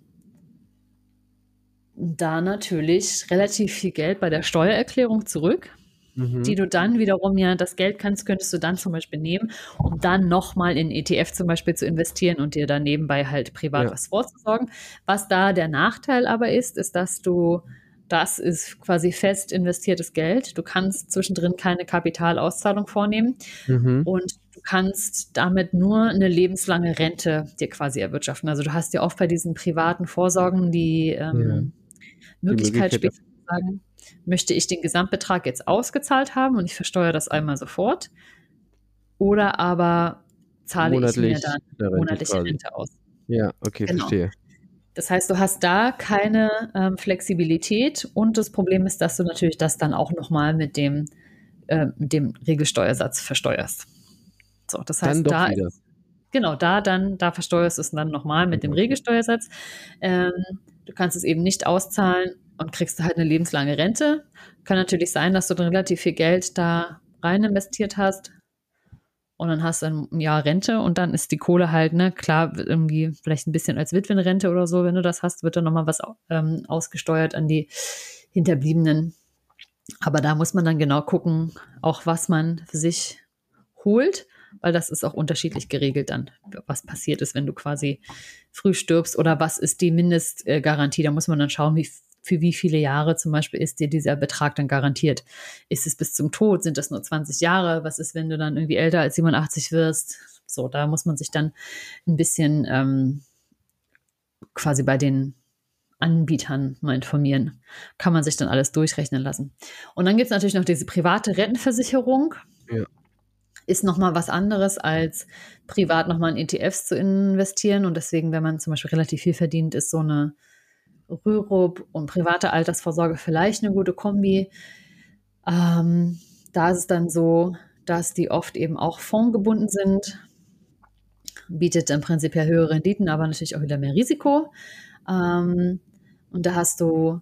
da natürlich relativ viel Geld bei der Steuererklärung zurück, mhm. die du dann wiederum ja, das Geld kannst, könntest du dann zum Beispiel nehmen, um dann nochmal in E T F zum Beispiel zu investieren und dir dann nebenbei halt privat ja. was vorzusorgen. Was da der Nachteil aber ist, ist, dass du, das ist quasi fest investiertes Geld. Du kannst zwischendrin keine Kapitalauszahlung vornehmen mhm. und du kannst damit nur eine lebenslange Rente dir quasi erwirtschaften. Also du hast ja oft bei diesen privaten Vorsorgen die, ähm, ja. Möglichkeit, später zu sagen, möchte ich den Gesamtbetrag jetzt ausgezahlt haben und ich versteuere das einmal sofort oder aber zahle monatlich ich mir dann monatliche Rente, Rente aus. Ja, okay, genau. Verstehe. Das heißt, du hast da keine ähm, Flexibilität und das Problem ist, dass du natürlich das dann auch nochmal mit dem, äh, mit dem Regelsteuersatz versteuerst. So, das heißt, dann doch da wieder. Ist, genau, da dann, da versteuerst du es dann nochmal mit dem Regelsteuersatz. Ähm, Du kannst es eben nicht auszahlen und kriegst halt eine lebenslange Rente. Kann natürlich sein, dass du dann relativ viel Geld da rein investiert hast und dann hast du ein Jahr Rente und dann ist die Kohle halt, ne, klar, irgendwie vielleicht ein bisschen als Witwenrente oder so, wenn du das hast, wird dann nochmal was ähm, ausgesteuert an die Hinterbliebenen. Aber da muss man dann genau gucken, auch was man für sich holt, weil das ist auch unterschiedlich geregelt dann, was passiert ist, wenn du quasi früh stirbst oder was ist die Mindestgarantie. Da muss man dann schauen, wie, für wie viele Jahre zum Beispiel ist dir dieser Betrag dann garantiert. Ist es bis zum Tod? Sind das nur zwanzig Jahre? Was ist, wenn du dann irgendwie älter als siebenundachtzig wirst? So, da muss man sich dann ein bisschen ähm, quasi bei den Anbietern mal informieren. Kann man sich dann alles durchrechnen lassen. Und dann gibt es natürlich noch diese private Rentenversicherung. Ja. Ist nochmal was anderes, als privat nochmal in E T Fs zu investieren. Und deswegen, wenn man zum Beispiel relativ viel verdient, ist so eine Rürup und private Altersvorsorge vielleicht eine gute Kombi. Ähm, da ist es dann so, dass die oft eben auch fondgebunden sind. Bietet im Prinzip ja höhere Renditen, aber natürlich auch wieder mehr Risiko. Ähm, und da hast du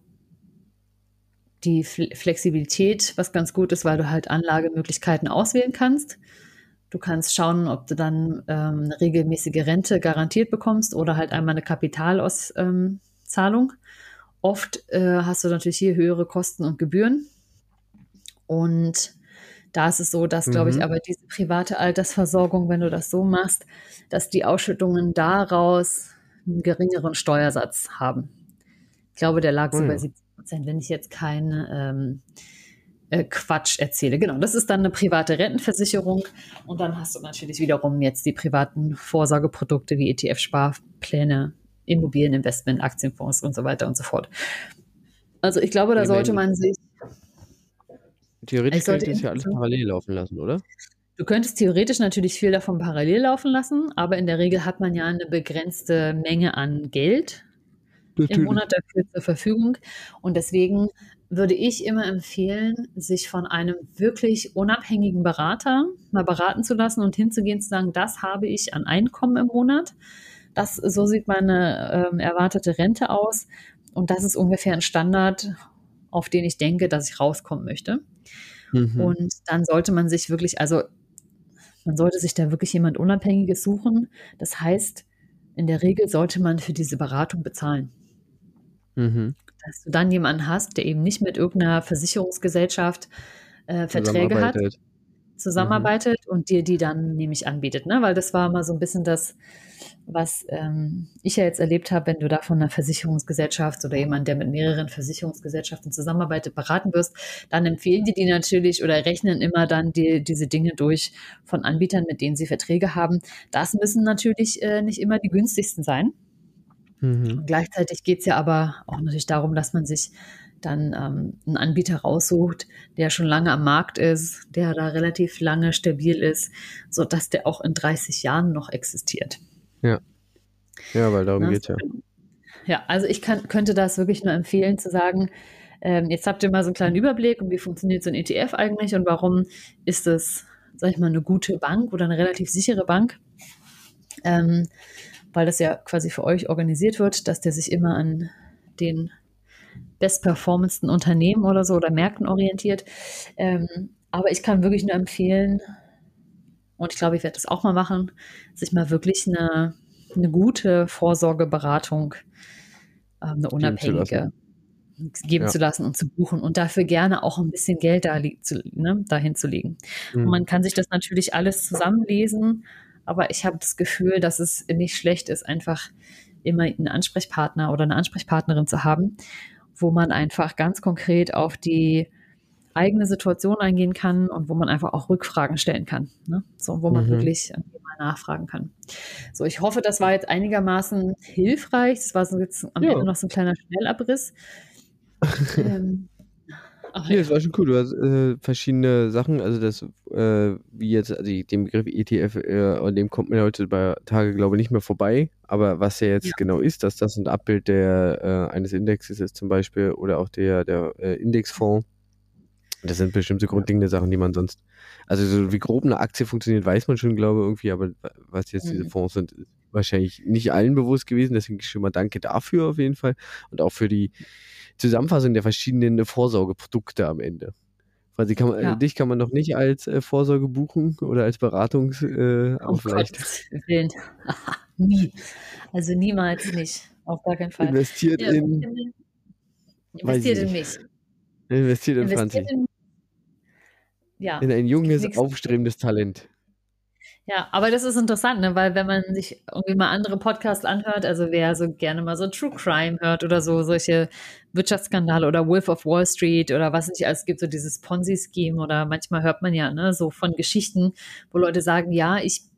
die Flexibilität, was ganz gut ist, weil du halt Anlagemöglichkeiten auswählen kannst. Du kannst schauen, ob du dann ähm, eine regelmäßige Rente garantiert bekommst oder halt einmal eine Kapitalauszahlung. Ähm, Oft äh, hast du natürlich hier höhere Kosten und Gebühren. Und da ist es so, dass, mhm. glaube ich, aber diese private Altersversorgung, wenn du das so machst, dass die Ausschüttungen daraus einen geringeren Steuersatz haben. Ich glaube, der lag so oh, bei ja. siebzig Prozent, wenn ich jetzt keinen ähm, äh, Quatsch erzähle. Genau, das ist dann eine private Rentenversicherung. Und dann hast du natürlich wiederum jetzt die privaten Vorsorgeprodukte wie E T F-Sparpläne, Immobilieninvestment, Aktienfonds und so weiter und so fort. Also ich glaube, da nee, sollte man sich... Theoretisch könnte es ja alles parallel laufen lassen, oder? Du könntest theoretisch natürlich viel davon parallel laufen lassen, aber in der Regel hat man ja eine begrenzte Menge an Geld natürlich im Monat dafür zur Verfügung. Und deswegen würde ich immer empfehlen, sich von einem wirklich unabhängigen Berater mal beraten zu lassen und hinzugehen zu sagen, das habe ich an Einkommen im Monat. Das, so sieht meine ähm, erwartete Rente aus. Und das ist ungefähr ein Standard, auf den ich denke, dass ich rauskommen möchte. Mhm. Und dann sollte man sich wirklich, also man sollte sich da wirklich jemand Unabhängiges suchen. Das heißt, in der Regel sollte man für diese Beratung bezahlen. Mhm. Dass du dann jemanden hast, der eben nicht mit irgendeiner Versicherungsgesellschaft äh, Verträge hat, zusammenarbeitet mhm. und dir die dann nämlich anbietet. Ne? Weil das war mal so ein bisschen das, was ähm, ich ja jetzt erlebt habe, wenn du da von einer Versicherungsgesellschaft oder jemand, der mit mehreren Versicherungsgesellschaften zusammenarbeitet, beraten wirst, dann empfehlen die die natürlich oder rechnen immer dann die, diese Dinge durch von Anbietern, mit denen sie Verträge haben. Das müssen natürlich äh, nicht immer die günstigsten sein. Mhm. Gleichzeitig geht es ja aber auch natürlich darum, dass man sich dann ähm, einen Anbieter raussucht, der schon lange am Markt ist, der da relativ lange stabil ist, sodass der auch in dreißig Jahren noch existiert. Ja, ja, weil darum geht es ja. Ja, also ich kann, könnte das wirklich nur empfehlen, zu sagen, ähm, jetzt habt ihr mal so einen kleinen Überblick, und wie funktioniert so ein E T F eigentlich und warum ist es, sag ich mal, eine gute Bank oder eine relativ sichere Bank, ähm, weil das ja quasi für euch organisiert wird, dass der sich immer an den bestperformendsten Unternehmen oder so oder Märkten orientiert. Ähm, aber ich kann wirklich nur empfehlen, und ich glaube, ich werde das auch mal machen, sich mal wirklich eine, eine gute Vorsorgeberatung, ähm, eine unabhängige, geben zu, geben ja. zu lassen und zu buchen und dafür gerne auch ein bisschen Geld da, zu, ne, dahin zu legen. Mhm. Und man kann sich das natürlich alles zusammenlesen, aber ich habe das Gefühl, dass es nicht schlecht ist, einfach immer einen Ansprechpartner oder eine Ansprechpartnerin zu haben, wo man einfach ganz konkret auf die eigene Situation eingehen kann und wo man einfach auch Rückfragen stellen kann, ne? So, wo man mhm. wirklich mal nachfragen kann. So, ich hoffe, das war jetzt einigermaßen hilfreich. Das war so jetzt am ja. Ende noch so ein kleiner Schnellabriss. ähm, Ach, nee, ja. das war schon cool. Du hast äh, verschiedene Sachen, also das, äh, wie jetzt, also den Begriff E T F, äh, an dem kommt man ja heutzutage, glaube ich, nicht mehr vorbei. Aber was ja jetzt ja. genau ist, dass das ein Abbild der, äh, eines Indexes ist zum Beispiel oder auch der, der äh, Indexfonds. Das sind bestimmte grundlegende Sachen, die man sonst, also so wie grob eine Aktie funktioniert, weiß man schon, glaube ich, irgendwie, aber was jetzt mhm. diese Fonds sind, ist wahrscheinlich nicht allen bewusst gewesen. Deswegen schon mal danke dafür auf jeden Fall und auch für die Zusammenfassung der verschiedenen Vorsorgeprodukte am Ende. Also kann man, ja. dich kann man noch nicht als äh, Vorsorge buchen oder als Beratungs, äh, aber oh vielleicht. Gott, nie. Also niemals nicht. Auf gar keinen Fall. Investiert ja, in. Investiert in mich. Investiert in investiert Franzi. In, ja. In ein junges, Nix. aufstrebendes Talent. Ja, aber das ist interessant, ne? Weil wenn man sich irgendwie mal andere Podcasts anhört, also wer so gerne mal so True Crime hört oder so, solche Wirtschaftsskandale oder Wolf of Wall Street oder was es nicht alles gibt, so dieses Ponzi-Scheme oder manchmal hört man ja, ne, so von Geschichten, wo Leute sagen, ja, ich,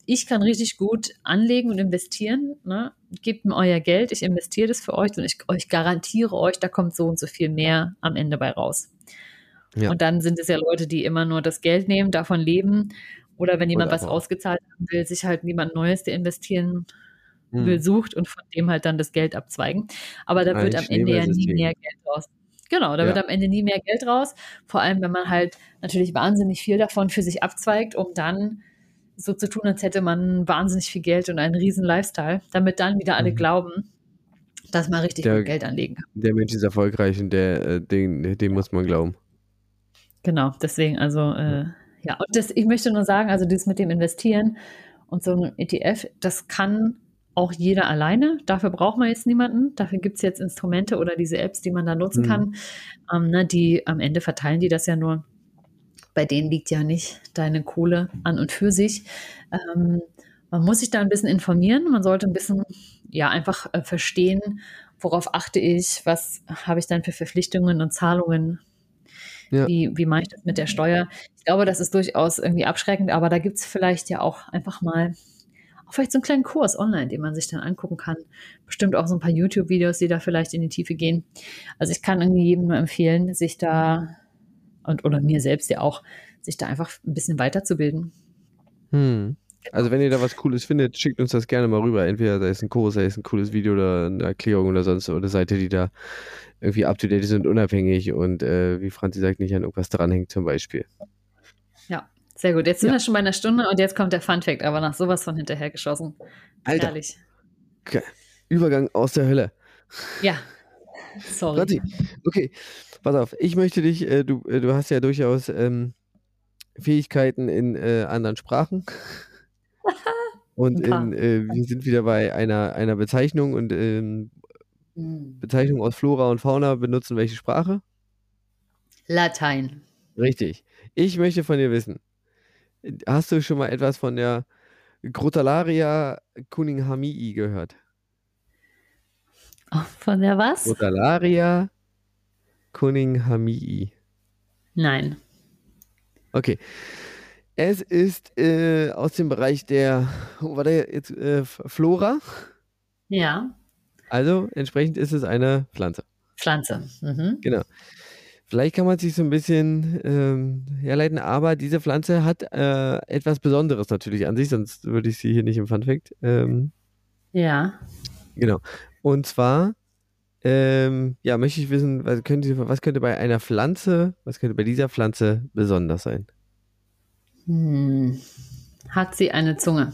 ich kann richtig gut anlegen und investieren. Ne? Gebt mir euer Geld, ich investiere das für euch und ich euch garantiere euch, da kommt so und so viel mehr am Ende bei raus. Ja. Und dann sind es ja Leute, die immer nur das Geld nehmen, davon leben. Oder wenn jemand Oder was aber auch. ausgezahlt haben will, sich halt niemand Neues, der investieren Hm. will, sucht und von dem halt dann das Geld abzweigen. Aber da wird Ein am Ende ja nie Schneeballsystem. mehr Geld raus. Genau, da Ja. wird am Ende nie mehr Geld raus. Vor allem, wenn man halt natürlich wahnsinnig viel davon für sich abzweigt, um dann so zu tun, als hätte man wahnsinnig viel Geld und einen riesen Lifestyle, damit dann wieder alle Mhm. glauben, dass man richtig Der- gut Geld anlegen kann. Der Mensch ist erfolgreich und der, äh, den, dem muss man glauben. Genau, deswegen, also, äh, ja, und das, ich möchte nur sagen, also das mit dem Investieren und so ein E T F, das kann auch jeder alleine. Dafür braucht man jetzt niemanden. Dafür gibt es jetzt Instrumente oder diese Apps, die man da nutzen Mhm. kann. Ähm, ne, die am Ende verteilen die das ja nur. Bei denen liegt ja nicht deine Kohle an und für sich. Ähm, man muss sich da ein bisschen informieren. Man sollte ein bisschen, ja, einfach äh, verstehen, worauf achte ich, was habe ich dann für Verpflichtungen und Zahlungen, Ja. wie, wie mache ich das mit der Steuer. Ich glaube, das ist durchaus irgendwie abschreckend, aber da gibt es vielleicht ja auch einfach mal auch vielleicht so einen kleinen Kurs online, den man sich dann angucken kann. Bestimmt auch so ein paar YouTube-Videos, die da vielleicht in die Tiefe gehen. Also ich kann irgendwie jedem nur empfehlen, sich da, und oder mir selbst ja auch, sich da einfach ein bisschen weiterzubilden. Hm. Also wenn ihr da was Cooles findet, schickt uns das gerne mal rüber. Entweder da ist ein Kurs, da ist ein cooles Video oder eine Erklärung oder sonst oder Seite, die da irgendwie up-to-date ist und unabhängig und äh, wie Franzi sagt, nicht an irgendwas dranhängt zum Beispiel. Ja, sehr gut. Jetzt sind Ja. wir schon bei einer Stunde und jetzt kommt der Fun-Fact, aber nach sowas von hinterhergeschossen. Alter. Herrlich. Okay. Übergang aus der Hölle. Ja, sorry. Franzi, okay, pass auf. Ich möchte dich, äh, du, äh, du hast ja durchaus ähm, Fähigkeiten in äh, anderen Sprachen. Und Ein paar. in, äh, wir sind wieder bei einer, einer Bezeichnung und ähm, Hm. Bezeichnung aus Flora und Fauna benutzen welche Sprache? Latein. Richtig. Ich möchte von dir wissen, hast du schon mal etwas von der Crotalaria cunninghamii gehört? Oh, von der was? Crotalaria cunninghamii. Nein. Okay. Es ist äh, aus dem Bereich der, oh, war der jetzt äh, Flora? Ja, Also entsprechend ist es eine Pflanze. Pflanze. Mhm. Genau. Vielleicht kann man sich so ein bisschen ähm, herleiten, aber diese Pflanze hat äh, etwas Besonderes natürlich an sich, sonst würde ich sie hier nicht im Funfact. Ähm, Ja. genau. Und zwar, ähm, ja, möchte ich wissen, was könnte, was könnte bei einer Pflanze, was könnte bei dieser Pflanze besonders sein? Hm. Hat sie eine Zunge?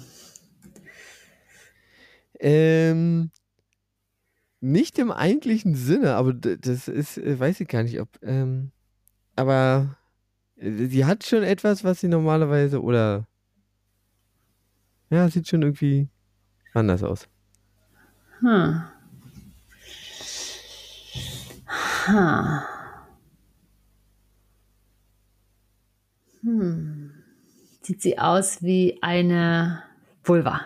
Ähm, nicht im eigentlichen Sinne, aber d- das ist, äh, weiß ich gar nicht, ob, ähm, aber äh, sie hat schon etwas, was sie normalerweise, oder, ja, sieht schon irgendwie anders aus. Hm. Ha. Hm. Sieht sie aus wie eine Vulva?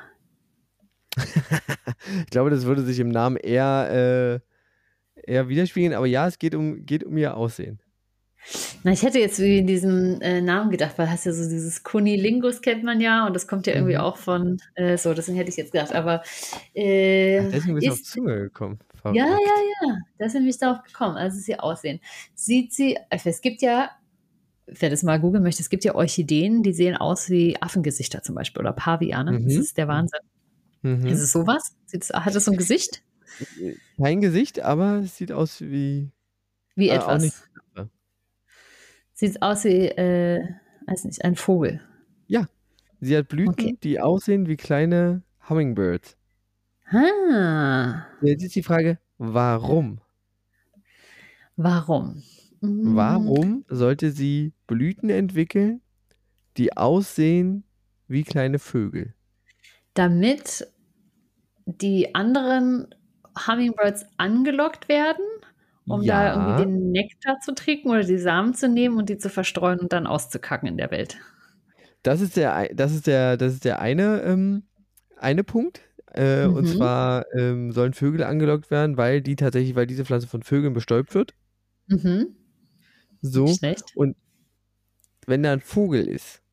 Ich glaube, das würde sich im Namen eher, äh, eher widerspiegeln, aber ja, es geht um, geht um ihr Aussehen. Na, ich hätte jetzt wie in diesem äh, Namen gedacht, weil hast ja so dieses Kunilingus kennt man ja und das kommt ja irgendwie Mhm. auch von äh, so, deswegen hätte ich jetzt gedacht, aber äh, Ach, deswegen bist du auf ist, Zunge gekommen. ja, ja, Verrückt. ja, da sind wir darauf gekommen, also ist ihr Aussehen. Sieht sie, es gibt ja, wer das mal googeln möchte, es gibt ja Orchideen, die sehen aus wie Affengesichter zum Beispiel oder Paviane, das Mhm. ist der Wahnsinn. Mhm. Ist es sowas? Sieht es, hat es so ein Gesicht? Kein Gesicht, aber es sieht aus wie, Wie äh, auch nicht. etwas. Sieht es aus wie, äh, weiß nicht, ein Vogel. Ja, sie hat Blüten, Okay. die aussehen wie kleine Hummingbirds. Ah, Jetzt ist die Frage, warum? warum? Mm, Warum sollte sie Blüten entwickeln, die aussehen wie kleine Vögel? Damit die anderen Hummingbirds angelockt werden, um da irgendwie Ja, den Nektar zu trinken oder die Samen zu nehmen und die zu verstreuen und dann auszukacken in der Welt. das ist der, ei- das ist der, das ist der eine, ähm, eine Punkt. Äh, Und Mhm. zwar ähm, sollen Vögel angelockt werden, weil die tatsächlich, weil diese Pflanze von Vögeln bestäubt wird. Mhm. So. Nicht schlecht. Und wenn da ein Vogel ist,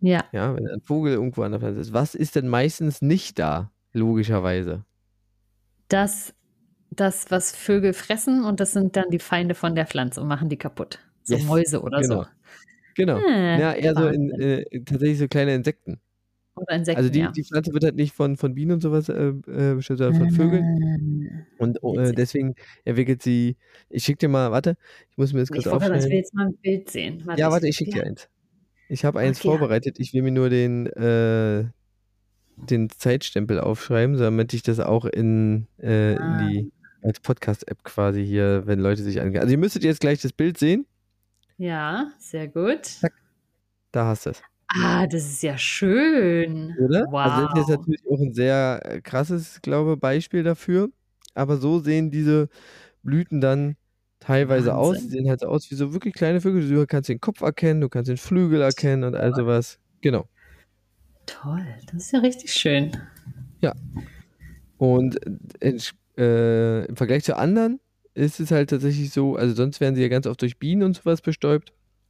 Ja. Ja, wenn ein Vogel irgendwo an der Pflanze ist. Was ist denn meistens nicht da, logischerweise? Das, das, was Vögel fressen und das sind dann die Feinde von der Pflanze und machen die kaputt. So Yes, Mäuse oder so. genau. Genau. Äh, Ja, eher so in, Wahnsinn. äh, tatsächlich so kleine Insekten. Oder Also Insekten, die, ja. die Pflanze wird halt nicht von, von Bienen und sowas äh, äh, bestimmt, sondern von Vögeln. Äh, Und äh, witzig. deswegen entwickelt sie, ich schicke dir mal, warte, ich muss mir das kurz Ich wollte gerade sagen, ich will aufschneiden. jetzt mal ein Bild sehen. Warte, Ja, ich, warte, ich schicke ja, dir eins. Ich habe eins okay, ja. vorbereitet, ich will mir nur den, äh, den Zeitstempel aufschreiben, damit ich das auch in, äh, in Ah, die, als Podcast-App quasi hier, wenn Leute sich angehen. Also ihr müsstet jetzt gleich das Bild sehen. ja, sehr gut. Zack, da hast du es. Ah, das ist ja schön. Oder? Also das ist jetzt Wow. natürlich auch ein sehr äh, krasses, glaube Beispiel dafür. Aber so sehen diese Blüten dann teilweise aus. Sie Wahnsinn. sehen halt so aus wie so wirklich kleine Vögel. Du kannst den Kopf erkennen, du kannst den Flügel erkennen und all sowas. Genau. Toll, das ist ja richtig schön. Ja. Und äh, äh, im Vergleich zu anderen ist es halt tatsächlich so, also sonst werden sie ja ganz oft durch Bienen und sowas bestäubt.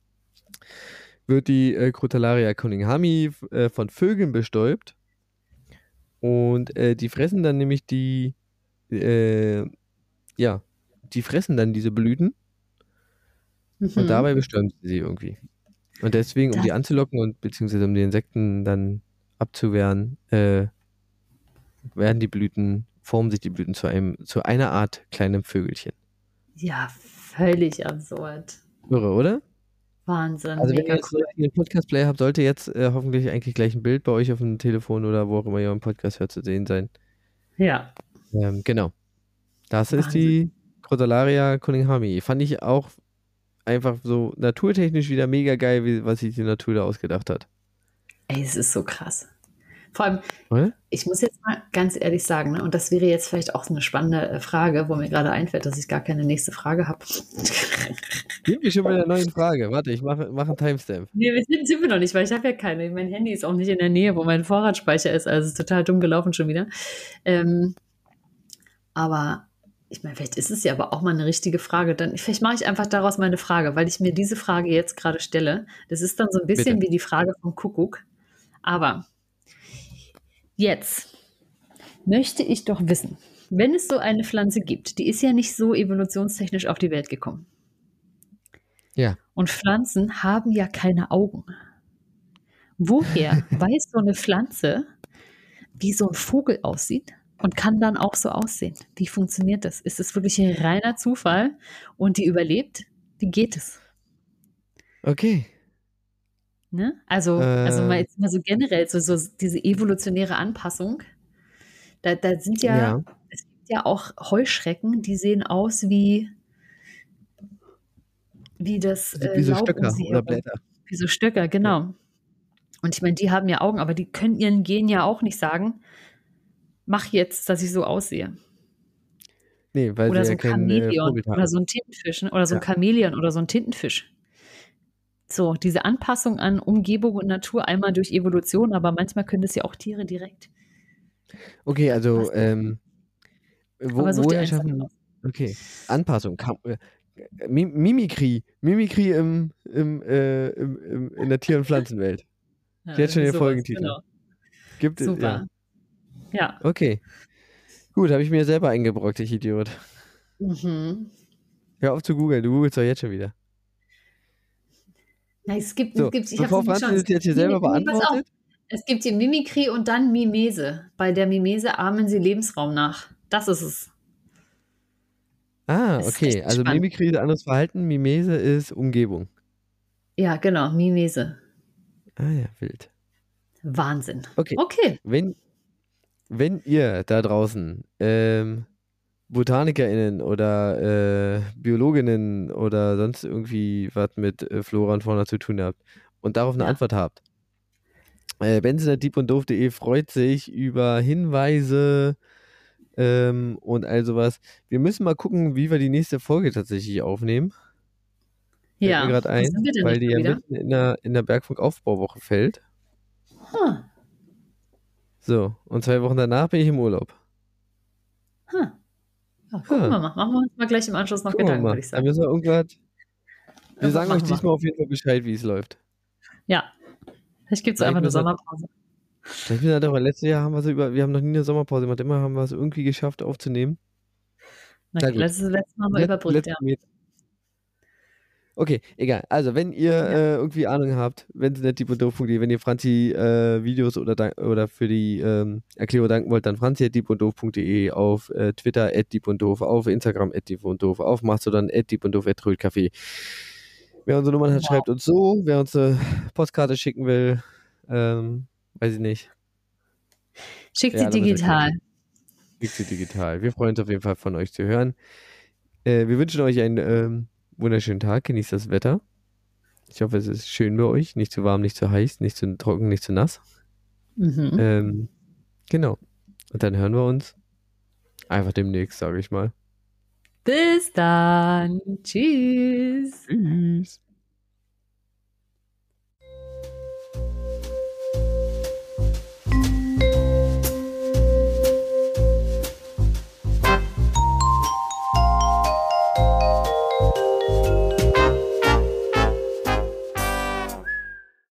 Wird die äh, Crotalaria cunninghami äh, von Vögeln bestäubt. Und äh, die fressen dann nämlich die, äh, ja, die fressen dann diese Blüten und Mhm. dabei bestäuben sie sie irgendwie. Und deswegen, um Das, die anzulocken und beziehungsweise um die Insekten dann abzuwehren, äh, werden die Blüten, formen sich die Blüten zu einem, zu einer Art kleinem Vögelchen. ja, völlig absurd. Irre, oder? Wahnsinn, Also wenn mega ihr jetzt cool. einen Podcast-Player habt, sollte jetzt äh, hoffentlich eigentlich gleich ein Bild bei euch auf dem Telefon oder wo auch immer ihr einen Podcast hört zu sehen sein. Ja, Ähm, genau. Das ist Wahnsinn. die Crotalaria cunninghami. Fand ich auch einfach so naturtechnisch wieder mega geil, wie, was sich die Natur da ausgedacht hat. Ey, es ist so krass. Vor allem, Oder? ich muss jetzt mal ganz ehrlich sagen, ne, und das wäre jetzt vielleicht auch so eine spannende äh, Frage, wo mir gerade einfällt, dass ich gar keine nächste Frage habe. Sind wir schon bei der neuen Frage? Warte, ich mache mach einen Timestamp. Nee, wir sind, sind wir noch nicht, weil ich habe ja keine. Mein Handy ist auch nicht in der Nähe, wo mein Vorratsspeicher ist. Also es ist total dumm gelaufen schon wieder. Ähm, aber ich meine, vielleicht ist es ja aber auch mal eine richtige Frage. Dann, vielleicht mache ich einfach daraus meine Frage, weil ich mir diese Frage jetzt gerade stelle. Das ist dann so ein bisschen Bitte. wie die Frage vom Kuckuck. Aber jetzt möchte ich doch wissen, wenn es so eine Pflanze gibt, die ist ja nicht so evolutionstechnisch auf die Welt gekommen. Ja. Und Pflanzen haben ja keine Augen. Woher weiß so eine Pflanze, wie so ein Vogel aussieht und kann dann auch so aussehen? Wie funktioniert das? Ist es wirklich ein reiner Zufall und die überlebt? Wie geht es? Okay. Ne? Also, also mal Äh, jetzt mal so generell, so, so diese evolutionäre Anpassung. Da, da sind ja, ja. es gibt ja auch Heuschrecken, die sehen aus wie, wie das So, äh, wie so Laub um Stöcker sie oder herum. Blätter. Wie so Stöcker, Ja. genau. Und ich meine, die haben ja Augen, aber die können ihren Gen ja auch nicht sagen, mach jetzt, dass ich so aussehe. Nee, weil sie Oder so ja ein kein äh, Chamäleon Vorbild oder haben. so ein Tintenfisch, ne? Oder so ein Ja. Chamäleon oder so ein Tintenfisch. So, diese Anpassung an Umgebung und Natur einmal durch Evolution, aber manchmal können das ja auch Tiere direkt. Okay, also, Was? ähm, wo, Aber such dir woher eins davon schaffen. aus. Okay. Anpassung. Kam, äh, Mi- Mimikry. Mimikry im, im, äh, im, im, in der Tier- und Pflanzenwelt. Ja, Jetzt schon irgendwie den sowas, Folgentitel. genau. Gibt es, ja. Super. Ja. Okay. Gut, habe ich mir selber eingebrockt, ich Idiot. Mhm. Hör auf zu googeln, du googelst doch jetzt schon wieder. Na, es gibt, So, es gibt, ich habe bevor es nicht Franzi schon. Es das gibt jetzt hier Mimi, selber nee, pass auf. beantwortet. Es gibt hier Mimikry und dann Mimese. Bei der Mimese ahmen sie Lebensraum nach. Das ist es. Ah, Es ist okay. richtig Also spannend. Mimikry ist anderes Verhalten, Mimese ist Umgebung. Ja, genau, Mimese. Ah ja, wild. Wahnsinn. Okay. Okay. Wenn, wenn ihr da draußen ähm, BotanikerInnen oder äh, BiologInnen oder sonst irgendwie was mit äh, Flora und Fauna zu tun habt und darauf eine Ja. Antwort habt, äh, benson.diebunddoof.de freut sich über Hinweise ähm, und all sowas. Wir müssen mal gucken, wie wir die nächste Folge tatsächlich aufnehmen. Fällt mir Ja. gerade Wo ein, sind wir denn weil jetzt die schon ja wieder? mitten in der, in der Bergfunk-Aufbauwoche fällt. Huh. So, und zwei Wochen danach bin ich im Urlaub. Huh. Ja, gucken Ah, wir mal. Machen wir uns mal gleich im Anschluss noch gucken wir Gedanken, mal. würde ich Da sagen. müssen wir irgendwas. Wir Irgendwas sagen euch machen wir. diesmal auf jeden Fall Bescheid, wie es läuft. Ja. Vielleicht gibt es einfach eine Sommerpause. Ich bin halt auch, letztes Jahr haben wir so über, wir haben noch nie eine Sommerpause gemacht, immer haben wir es irgendwie geschafft aufzunehmen. Na gut, letztes, letztes Mal haben wir Let, überbrückt, ja. Okay, egal. Also, wenn ihr ja. äh, irgendwie Ahnung habt, wenn es nicht diebunddoof.de, wenn ihr Franzi äh, Videos oder, oder für die ähm, Erklärung danken wollt, dann franzi at diebunddoof.de, auf äh, Twitter at diebunddoof, auf Instagram at diebunddoof, auf Mastodon at diebunddoof at Trödelcafé. Wer unsere Nummern hat, wow. schreibt uns so. Wer uns eine Postkarte schicken will, ähm, weiß ich nicht. Schickt ja, sie digital. Schickt sie digital. Wir freuen uns auf jeden Fall, von euch zu hören. Äh, wir wünschen euch einen ähm, wunderschönen Tag. Genießt das Wetter. Ich hoffe, es ist schön bei euch. Nicht zu warm, nicht zu heiß, nicht zu trocken, nicht zu nass. Mhm. Ähm, genau. Und dann hören wir uns einfach demnächst, sage ich mal. Bis dann. Tschüss. Tschüss.